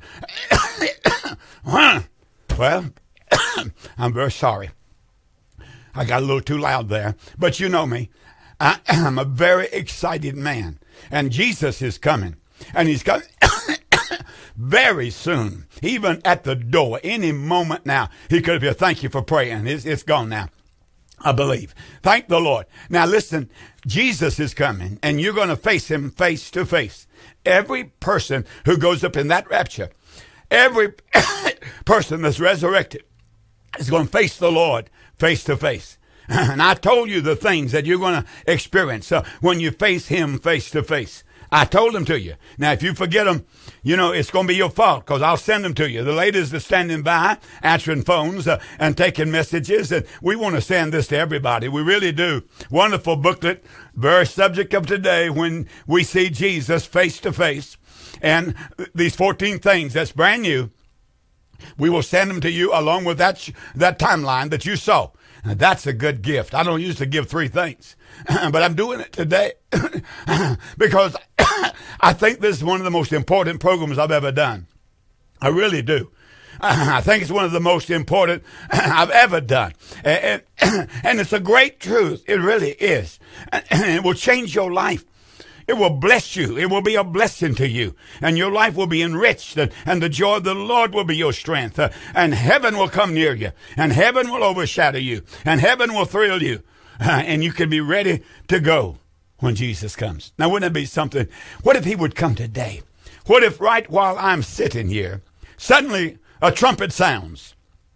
Well, I'm very sorry. I got a little too loud there, but you know me. I am a very excited man, and Jesus is coming, and he's coming very soon, even at the door, any moment now. He could have said, thank you for praying. It's, it's gone now, I believe. Thank the Lord. Now listen, Jesus is coming, and you're going to face him face to face. Every person who goes up in that rapture, every person that's resurrected is going to face the Lord face to face. And I told you the things that you're going to experience uh, when you face him face to face. I told them to you. Now, if you forget them, you know, it's going to be your fault, because I'll send them to you. The ladies are standing by, answering phones uh, and taking messages. And we want to send this to everybody. We really do. Wonderful booklet, very subject of today, when we see Jesus face to face. And these fourteen things, that's brand new. We will send them to you along with that, that timeline that you saw. Now, that's a good gift. I don't usually give three things, but I'm doing it today because I think this is one of the most important programs I've ever done. I really do. I think it's one of the most important I've ever done. And, and, and it's a great truth. It really is. And it will change your life. It will bless you. It will be a blessing to you. And your life will be enriched. And, and the joy of the Lord will be your strength. Uh, and heaven will come near you. And heaven will overshadow you. And heaven will thrill you. Uh, and you can be ready to go when Jesus comes. Now, wouldn't it be something? What if he would come today? What if right while I'm sitting here, suddenly a trumpet sounds?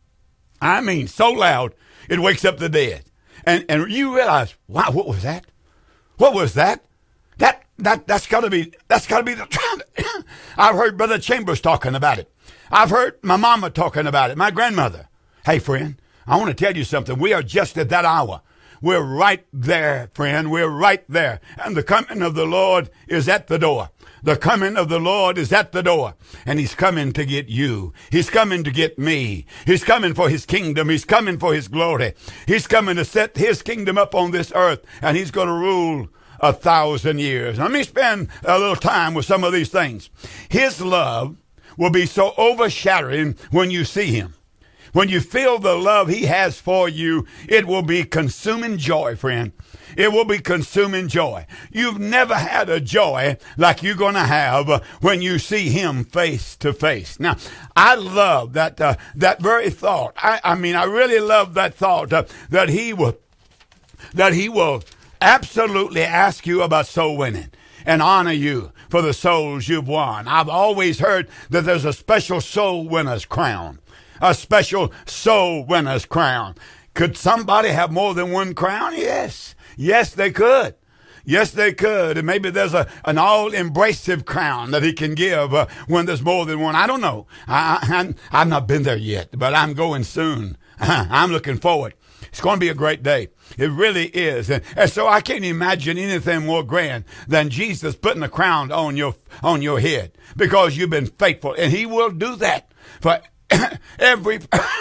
I mean, so loud, it wakes up the dead. And, and you realize, wow, what was that? What was that? That that that's got to be that's got to be the trumpet. I've heard Brother Chambers talking about it. I've heard my mama talking about it. My grandmother. Hey, friend, I want to tell you something. We are just at that hour. We're right there, friend. We're right there. And the coming of the Lord is at the door. The coming of the Lord is at the door. And he's coming to get you. He's coming to get me. He's coming for his kingdom. He's coming for his glory. He's coming to set his kingdom up on this earth. And he's going to rule a thousand years. Let me spend a little time with some of these things. His love will be so overshadowing when you see him. When you feel the love he has for you, it will be consuming joy, friend. It will be consuming joy. You've never had a joy like you're going to have when you see him face to face. Now, I love that uh, that very thought. I, I mean, I really love that thought uh, that he will that he will absolutely ask you about soul winning and honor you for the souls you've won. I've always heard that there's a special soul winner's crown. A special soul winner's crown. Could somebody have more than one crown? Yes. Yes, they could. Yes, they could. And maybe there's a an all-embracive crown that he can give uh, when there's more than one. I don't know. I, I, I've not been there yet, but I'm going soon. I'm looking forward. It's going to be a great day. It really is. And, and so I can't imagine anything more grand than Jesus putting a crown on your on your head because you've been faithful. And he will do that for every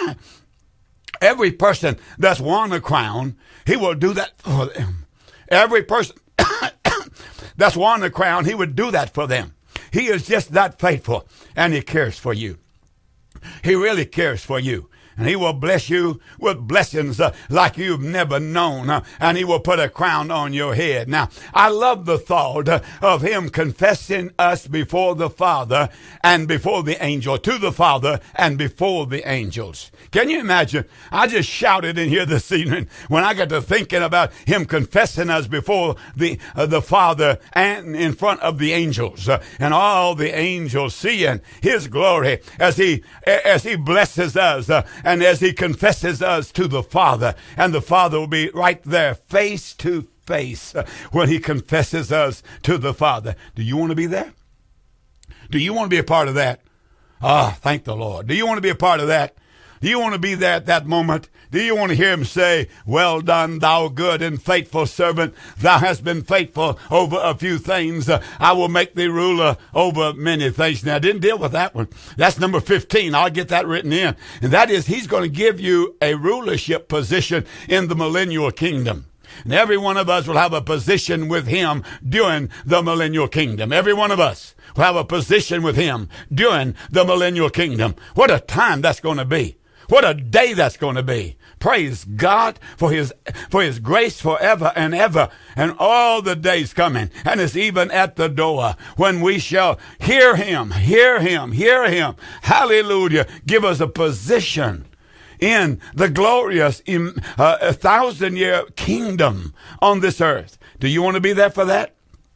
every person that's won a crown. He will do that for them. Every person that's won a crown, he would do that for them. He is just that faithful, and he cares for you. He really cares for you. And he will bless you with blessings uh, like you've never known. Uh, and he will put a crown on your head. Now, I love the thought uh, of him confessing us before the Father and before the angel, to the Father and before the angels. Can you imagine? I just shouted in here this evening when I got to thinking about him confessing us before the uh, the Father and in front of the angels. Uh, and all the angels seeing his glory as he, as he blesses us. Uh, And as he confesses us to the Father, and the Father will be right there face to face when he confesses us to the Father. Do you want to be there? Do you want to be a part of that? Ah, oh, thank the Lord. Do you want to be a part of that? Do you want to be there at that moment? Do you want to hear him say, well done, thou good and faithful servant. Thou hast been faithful over a few things. Uh, I will make thee ruler over many things. Now, I didn't deal with that one. That's number fifteen. I'll get that written in. And that is, he's going to give you a rulership position in the millennial kingdom. And every one of us will have a position with him during the millennial kingdom. Every one of us will have a position with him during the millennial kingdom. What a time that's going to be. What a day that's going to be. Praise God for his for his grace forever and ever, and all the days coming. And it's even at the door when we shall hear him, hear him, hear him. Hallelujah. Give us a position in the glorious uh, thousand-year kingdom on this earth. Do you want to be there for that?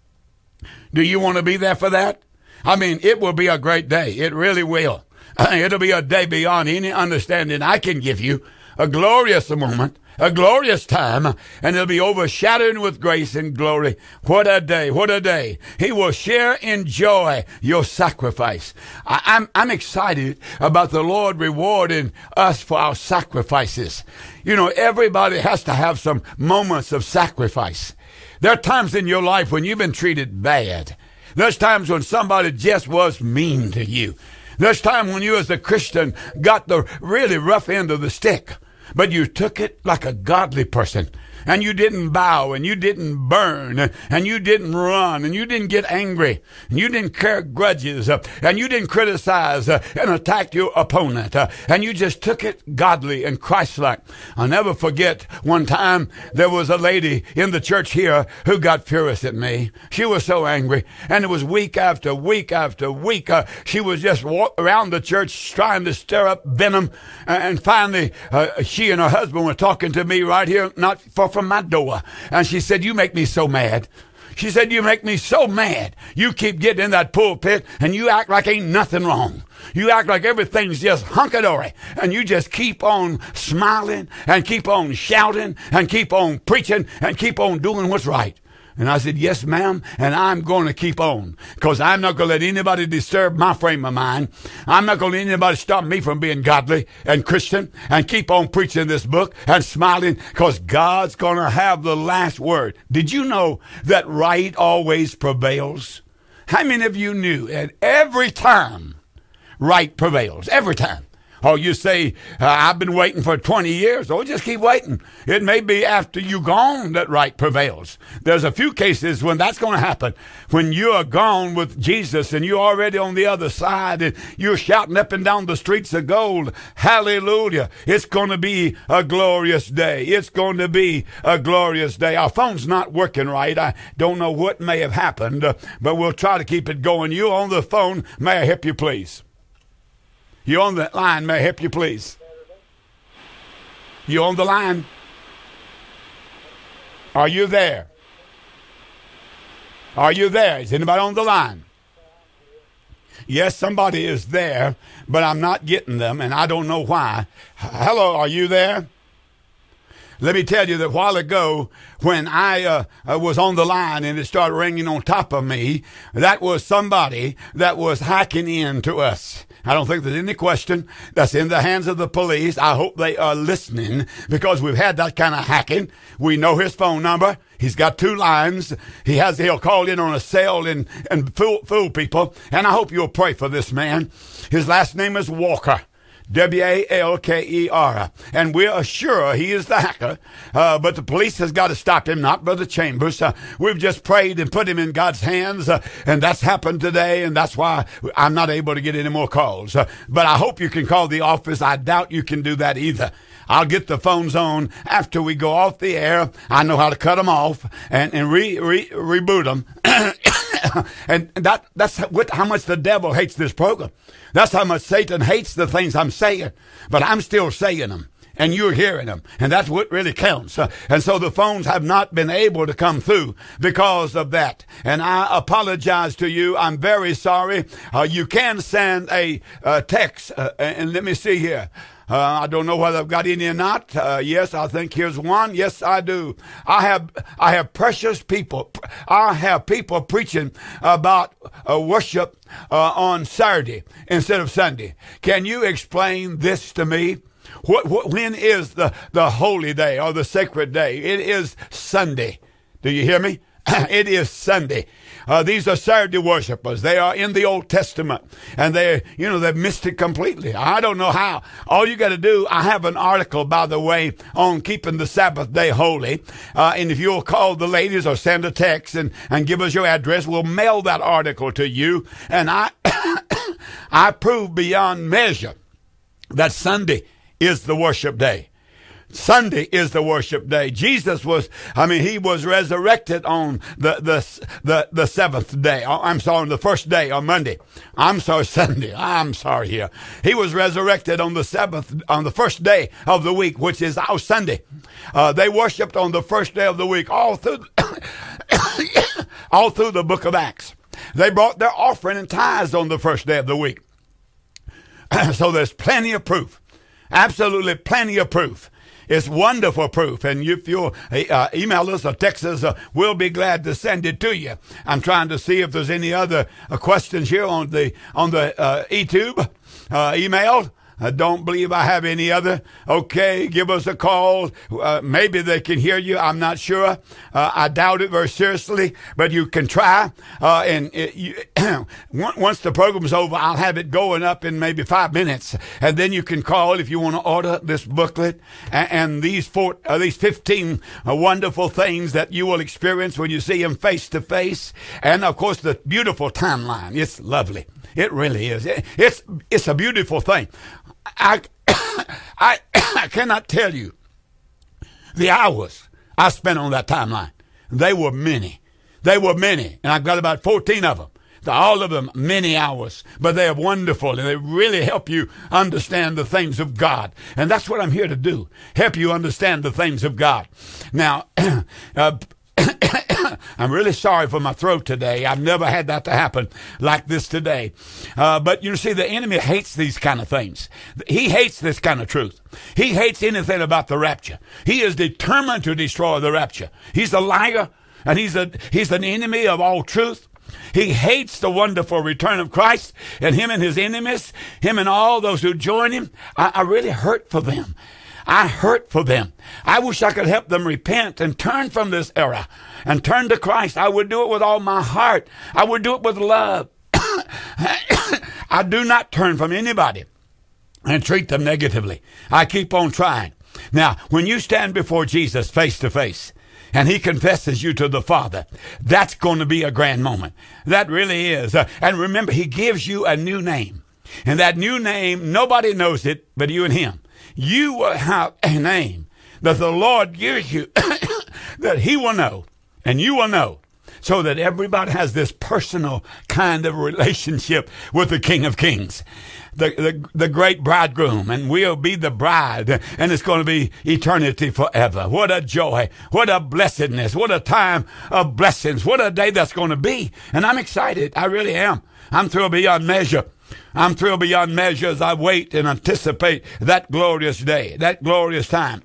Do you want to be there for that? I mean, it will be a great day. It really will. It'll be a day beyond any understanding I can give you. A glorious moment, a glorious time, and it'll be overshadowed with grace and glory. What a day, what a day. He will share in joy your sacrifice. I, I'm, I'm excited about the Lord rewarding us for our sacrifices. You know, everybody has to have some moments of sacrifice. There are times in your life when you've been treated bad. There's times when somebody just was mean to you. There's time when you as a Christian got the really rough end of the stick, but you took it like a godly person. and you didn't bow, and you didn't burn, and you didn't run, and you didn't get angry, and you didn't carry grudges, uh, and you didn't criticize uh, and attack your opponent, uh, and you just took it godly and Christ-like. I'll never forget one time there was a lady in the church here who got furious at me. She was so angry, and it was week after week after week. Uh, she was just walk around the church trying to stir up venom, and finally uh, she and her husband were talking to me right here, not far from my door, and she said, "You make me so mad." She said, "You make me so mad. You keep getting in that pulpit and you act like ain't nothing wrong. You act like everything's just hunky-dory, and you just keep on smiling and keep on shouting and keep on preaching and keep on doing what's right." And I said, "Yes, ma'am, and I'm going to keep on, because I'm not going to let anybody disturb my frame of mind. I'm not going to let anybody stop me from being godly and Christian and keep on preaching this book and smiling, because God's going to have the last word." Did you know that right always prevails? How many of you knew that every time right prevails? Every time. Oh, you say, uh, "I've been waiting for twenty years. Oh, just keep waiting. It may be after you're gone that right prevails. There's a few cases when that's going to happen. When you are gone with Jesus and you're already on the other side and you're shouting up and down the streets of gold, hallelujah, it's going to be a glorious day. It's going to be a glorious day. Our phone's not working right. I don't know what may have happened, uh, but we'll try to keep it going. You on the phone, may I help you, please? You on the line, may I help you, please? You on the line? Are you there? Are you there? Is anybody on the line? Yes, somebody is there, but I'm not getting them, and I don't know why. Hello, are you there? Let me tell you that a while ago, when I uh, was on the line and it started ringing on top of me, that was somebody that was hacking into us. I don't think there's any question. That's in the hands of the police. I hope they are listening, because we've had that kind of hacking. We know his phone number. He's got two lines. He has, he'll call in on a cell and, and fool, fool people. And I hope you'll pray for this man. His last name is Walker. W A L K E R. And we're sure he is the hacker, uh, but the police has got to stop him, not Brother Chambers. Uh, we've just prayed and put him in God's hands, uh, and that's happened today, and that's why I'm not able to get any more calls. Uh, but I hope you can call the office. I doubt you can do that either. I'll get the phones on after we go off the air. I know how to cut them off and, and re, re, reboot them. And that that's what, how much the devil hates this program. That's how much Satan hates the things I'm saying. But I'm still saying them, and you're hearing them, and that's what really counts. Uh, and so the phones have not been able to come through because of that. And I apologize to you. I'm very sorry. Uh, you can send a uh, text, uh, and let me see here. Uh, I don't know whether I've got any or not. Uh, yes, I think here's one. Yes, I do. I have I have precious people. I have people preaching about uh, worship uh, on Saturday instead of Sunday. Can you explain this to me? What, what when is the, the holy day or the sacred day? It is Sunday. Do you hear me? It is Sunday. Uh, these are Saturday worshipers. They are in the Old Testament, and they, you know, they've missed it completely. I don't know how. All you got to do, I have an article, by the way, on keeping the Sabbath day holy. Uh, and if you'll call the ladies or send a text and, and give us your address, we'll mail that article to you. And I, I prove beyond measure that Sunday is the worship day. Sunday is the worship day. Jesus was, I mean, he was resurrected on the, the, the, the seventh day. I'm sorry, on the first day, on Monday. I'm sorry, Sunday. I'm sorry here. He was resurrected on the seventh, on the first day of the week, which is our Sunday. Uh, they worshiped on the first day of the week, all through, all through the book of Acts. They brought their offering and tithes on the first day of the week. So there's plenty of proof. Absolutely plenty of proof. It's wonderful proof, and if you'll uh, email us or text us, uh, we'll be glad to send it to you. I'm trying to see if there's any other uh, questions here on the on the uh, eTube uh, email. I don't believe I have any other. Okay, give us a call. Uh, maybe they can hear you. I'm not sure. Uh, I doubt it very seriously, but you can try. Uh, and it, you, once the program's over, I'll have it going up in maybe five minutes, and then you can call if you want to order this booklet and, and these four, uh, these fifteen uh, wonderful things that you will experience when you see him face to face, and of course the beautiful timeline. It's lovely. It really is. It, it's it's a beautiful thing. I, I, I cannot tell you the hours I spent on that timeline. They were many. They were many. And I've got about fourteen of them. All of them many hours. But they are wonderful. And they really help you understand the things of God. And that's what I'm here to do. Help you understand the things of God. Now, uh, I'm really sorry for my throat today. I've never had that to happen like this today. Uh, but you see, the enemy hates these kind of things. He hates this kind of truth. He hates anything about the rapture. He is determined to destroy the rapture. He's a liar, and he's a he's an enemy of all truth. He hates the wonderful return of Christ, and him and his enemies, him and all those who join him. I, I really hurt for them. I hurt for them. I wish I could help them repent and turn from this era and turn to Christ. I would do it with all my heart. I would do it with love. I do not turn from anybody and treat them negatively. I keep on trying. Now, when you stand before Jesus face to face, and he confesses you to the Father, that's going to be a grand moment. That really is. Uh, and remember, he gives you a new name. And that new name, nobody knows it but you and him. You will have a name that the Lord gives you that he will know and you will know, so that everybody has this personal kind of relationship with the King of Kings, the, the, the great bridegroom, and we'll be the bride, and it's going to be eternity forever. What a joy. What a blessedness. What a time of blessings. What a day that's going to be. And I'm excited. I really am. I'm thrilled beyond measure. I'm thrilled beyond measure as I wait and anticipate that glorious day, that glorious time.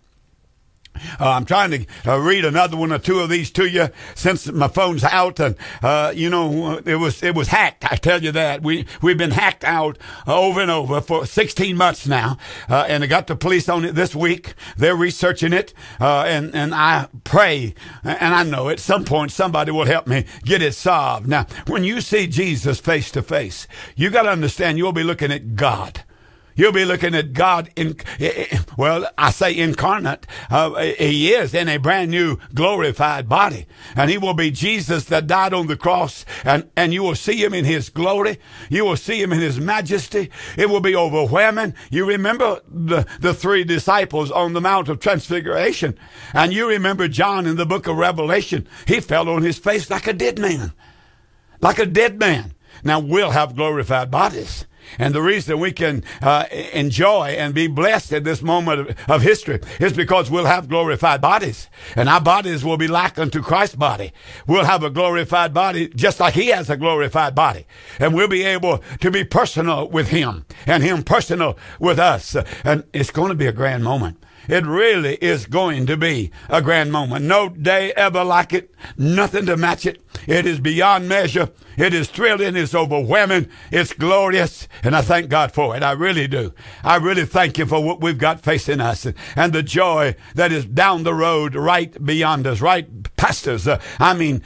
Uh, I'm trying to uh, read another one or two of these to you since my phone's out, and uh, you know it was it was hacked. I tell you that we we've been hacked out uh, over and over for sixteen months now, uh, and I got the police on it this week. They're researching it, uh, and and I pray, and I know at some point somebody will help me get it solved. Now, when you see Jesus face to face, you got to understand you'll be looking at God. You'll be looking at God in, well, I say incarnate. Uh, he is in a brand new glorified body. And he will be Jesus that died on the cross. And, and you will see him in his glory. You will see him in his majesty. It will be overwhelming. You remember the, the three disciples on the Mount of Transfiguration. And you remember John in the book of Revelation. He fell on his face like a dead man. Like a dead man. Now we'll have glorified bodies. And the reason we can uh, enjoy and be blessed at this moment of, of history is because we'll have glorified bodies. And our bodies will be like unto Christ's body. We'll have a glorified body just like he has a glorified body. And we'll be able to be personal with him and him personal with us. And it's going to be a grand moment. It really is going to be a grand moment. No day ever like it. Nothing to match it. It is beyond measure. It is thrilling. It's overwhelming. It's glorious. And I thank God for it. I really do. I really thank you for what we've got facing us and the joy that is down the road right beyond us, right past us. Uh, I mean,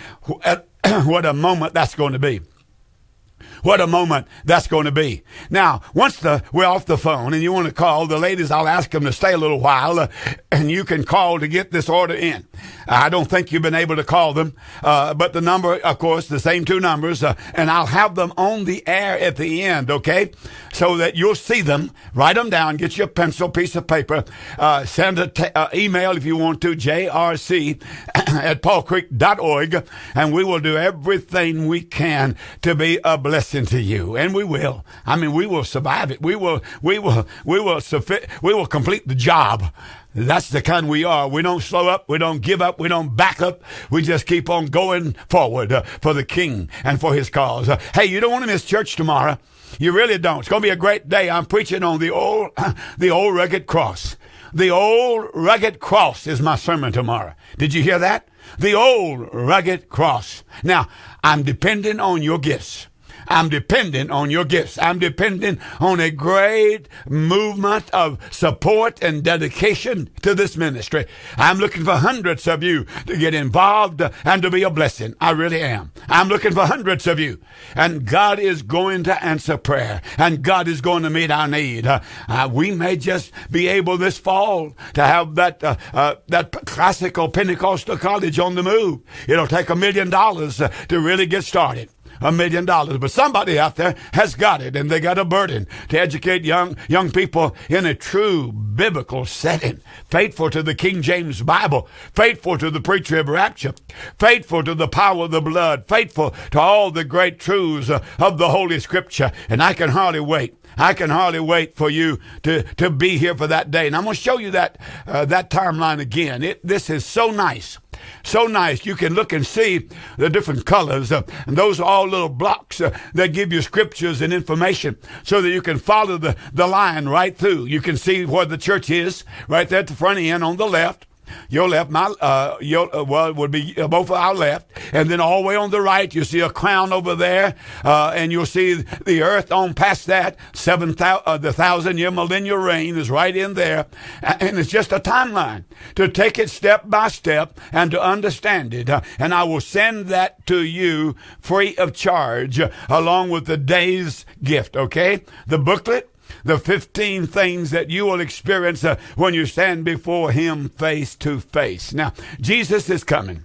what a moment that's going to be. What a moment that's going to be. Now, once the we're off the phone and you want to call, the ladies, I'll ask them to stay a little while, uh, and you can call to get this order in. I don't think you've been able to call them, uh, but the number, of course, the same two numbers, uh, and I'll have them on the air at the end, okay? So that you'll see them. Write them down. Get your pencil, piece of paper. Uh, send an t- uh, email if you want to, J R C at paul creek dot org, and we will do everything we can to be a blessing to you, and we will. I mean, we will survive it. We will. We will. We will. Suffi- we will complete the job. That's the kind we are. We don't slow up. We don't give up. We don't back up. We just keep on going forward uh, for the King and for his cause. Uh, hey, you don't want to miss church tomorrow. You really don't. It's going to be a great day. I'm preaching on the old, the old rugged cross. The old rugged cross is my sermon tomorrow. Did you hear that? The old rugged cross. Now, I'm depending on your gifts. I'm depending on your gifts. I'm depending on a great movement of support and dedication to this ministry. I'm looking for hundreds of you to get involved and to be a blessing. I really am. I'm looking for hundreds of you. And God is going to answer prayer. And God is going to meet our need. Uh, uh, we may just be able this fall to have that, uh, uh, that classical Pentecostal college on the move. It'll take a million dollars uh, to really get started. A million dollars. But somebody out there has got it, and they got a burden to educate young young people in a true biblical setting, faithful to the King James Bible, faithful to the pre-trib rapture, faithful to the power of the blood, faithful to all the great truths uh, of the Holy Scripture. And I can hardly wait. I can hardly wait for you to, to be here for that day. And I'm going to show you that uh, that timeline again. It, this is so nice. So nice. You can look and see the different colors. Uh, and those are all little blocks uh, that give you scriptures and information so that you can follow the, the line right through. You can see where the church is right there at the front end on the left. Your left, my, uh, your, uh, well, it would be both of our left. And then all the way on the right, you see a crown over there. Uh, and you'll see the earth on past that. Seven thou- uh, the thousand year millennial reign is right in there. And it's just a timeline to take it step by step and to understand it. Uh, and I will send that to you free of charge uh, along with the day's gift. Okay. The booklet. The fifteen things that you will experience uh, when you stand before him face to face. Now, Jesus is coming.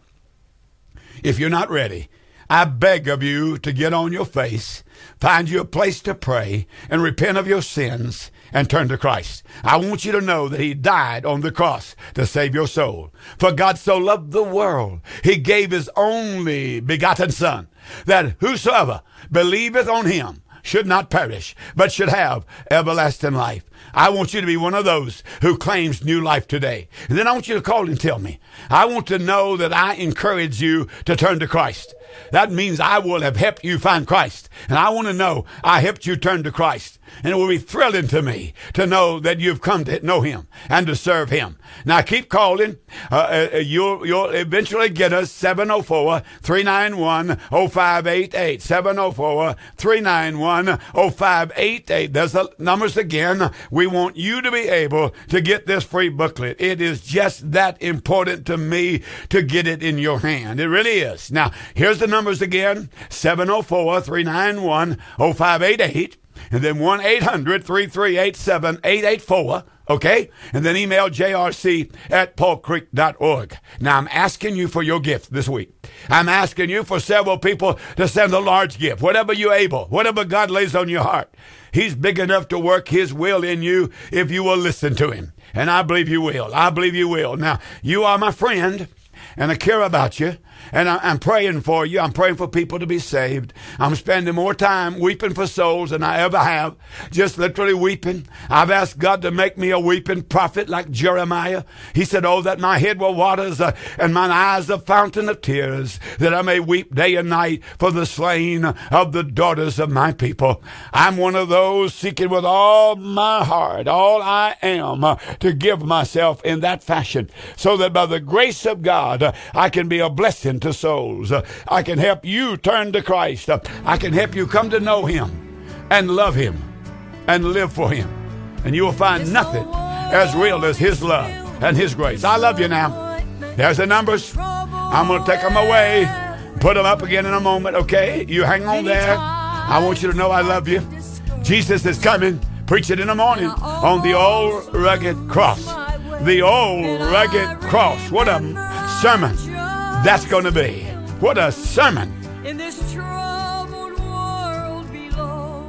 If you're not ready, I beg of you to get on your face, find you a place to pray, and repent of your sins and turn to Christ. I want you to know that he died on the cross to save your soul. For God so loved the world, he gave his only begotten Son, that whosoever believeth on him should not perish, but should have everlasting life. I want you to be one of those who claims new life today. And then I want you to call and tell me. I want to know that I encourage you to turn to Christ. That means I will have helped you find Christ. And I want to know I helped you turn to Christ. And it will be thrilling to me to know that you've come to know him and to serve him. Now keep calling. Uh, uh, you'll, you'll eventually get us seven oh four, three nine one, oh five eight eight. seven oh four, three nine one, oh five eight eight. There's the numbers again. We want you to be able to get this free booklet. It is just that important to me to get it in your hand. It really is. Now, here's the numbers again. seven oh four, three nine one, oh five eight eight. And then one eight hundred, three three eight, seven eight eight four. Okay? And then email j r c at paul creek dot org. Now, I'm asking you for your gift this week. I'm asking you for several people to send a large gift. Whatever you're able. Whatever God lays on your heart. He's big enough to work his will in you if you will listen to him. And I believe you will. I believe you will. Now, you are my friend, and I care about you. And I, I'm praying for you. I'm praying for people to be saved. I'm spending more time weeping for souls than I ever have. Just literally weeping. I've asked God to make me a weeping prophet like Jeremiah. He said, oh, that my head were waters uh, and mine eyes a fountain of tears, that I may weep day and night for the slain of the daughters of my people. I'm one of those seeking with all my heart, all I am, uh, to give myself in that fashion, so that by the grace of God, uh, I can be a blessing to souls. Uh, I can help you turn to Christ. Uh, I can help you come to know him and love him and live for him. And you will find nothing as real as his love and his grace. I love you now. There's the numbers. I'm going to take them away, put them up again in a moment, okay? You hang on there. I want you to know I love you. Jesus is coming. Preach it in the morning on the old rugged cross. The old rugged cross. What a sermon that's going to be. What a sermon. In this troubled world below,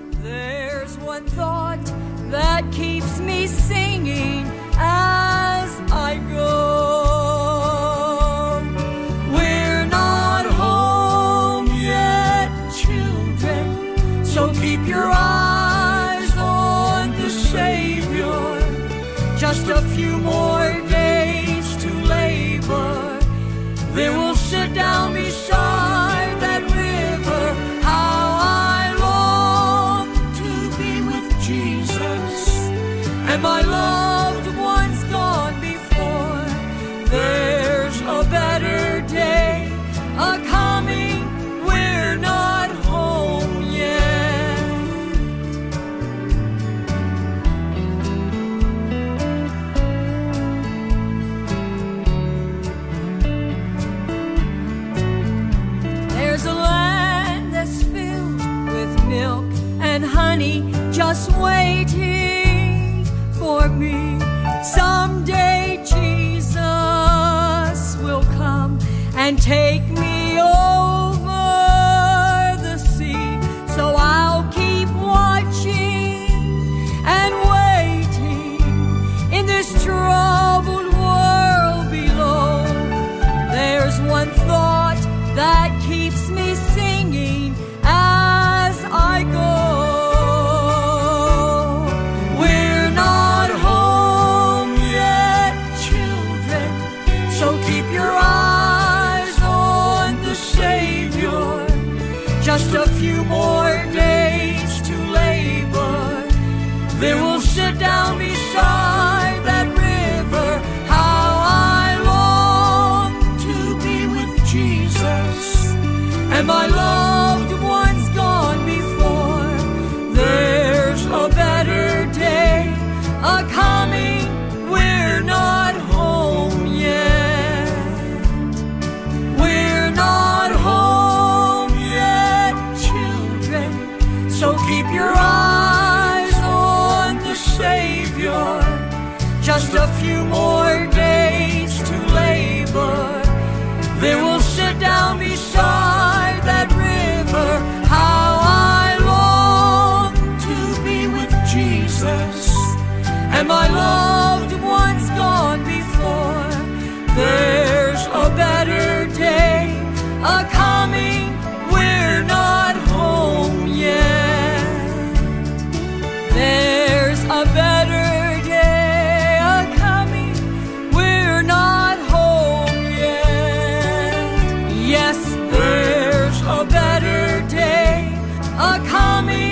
there's one thought that keeps me singing as I go. We're not home yet, children, so keep your eyes on the Savior. Just a few more days to labor. Then we'll sit down beside that river. How I long to be with Jesus and my loved ones gone before. There's a better day a coming. We're not home and honey just waiting for me. Someday Jesus will come and take me over the sea. So I'll keep watching and waiting in this troubled world below. There's one thought that keeps me singing as I go. We're not home yet, children, so keep your eyes on the Savior. Just a few more days to labor, then we'll sit down beside that river. How I long to be with Jesus and my loved ones gone before. There's a better day a coming. We're not home yet. We're not home yet, children, so keep your eyes on the Savior. Just a few more days to labor, then we'll sit down beside that river. How I long to be with Jesus and my loved ones gone before. There's a better day a coming. We're not home yet. There's a better day a coming. We're not home yet. Yes, there's a better day a coming.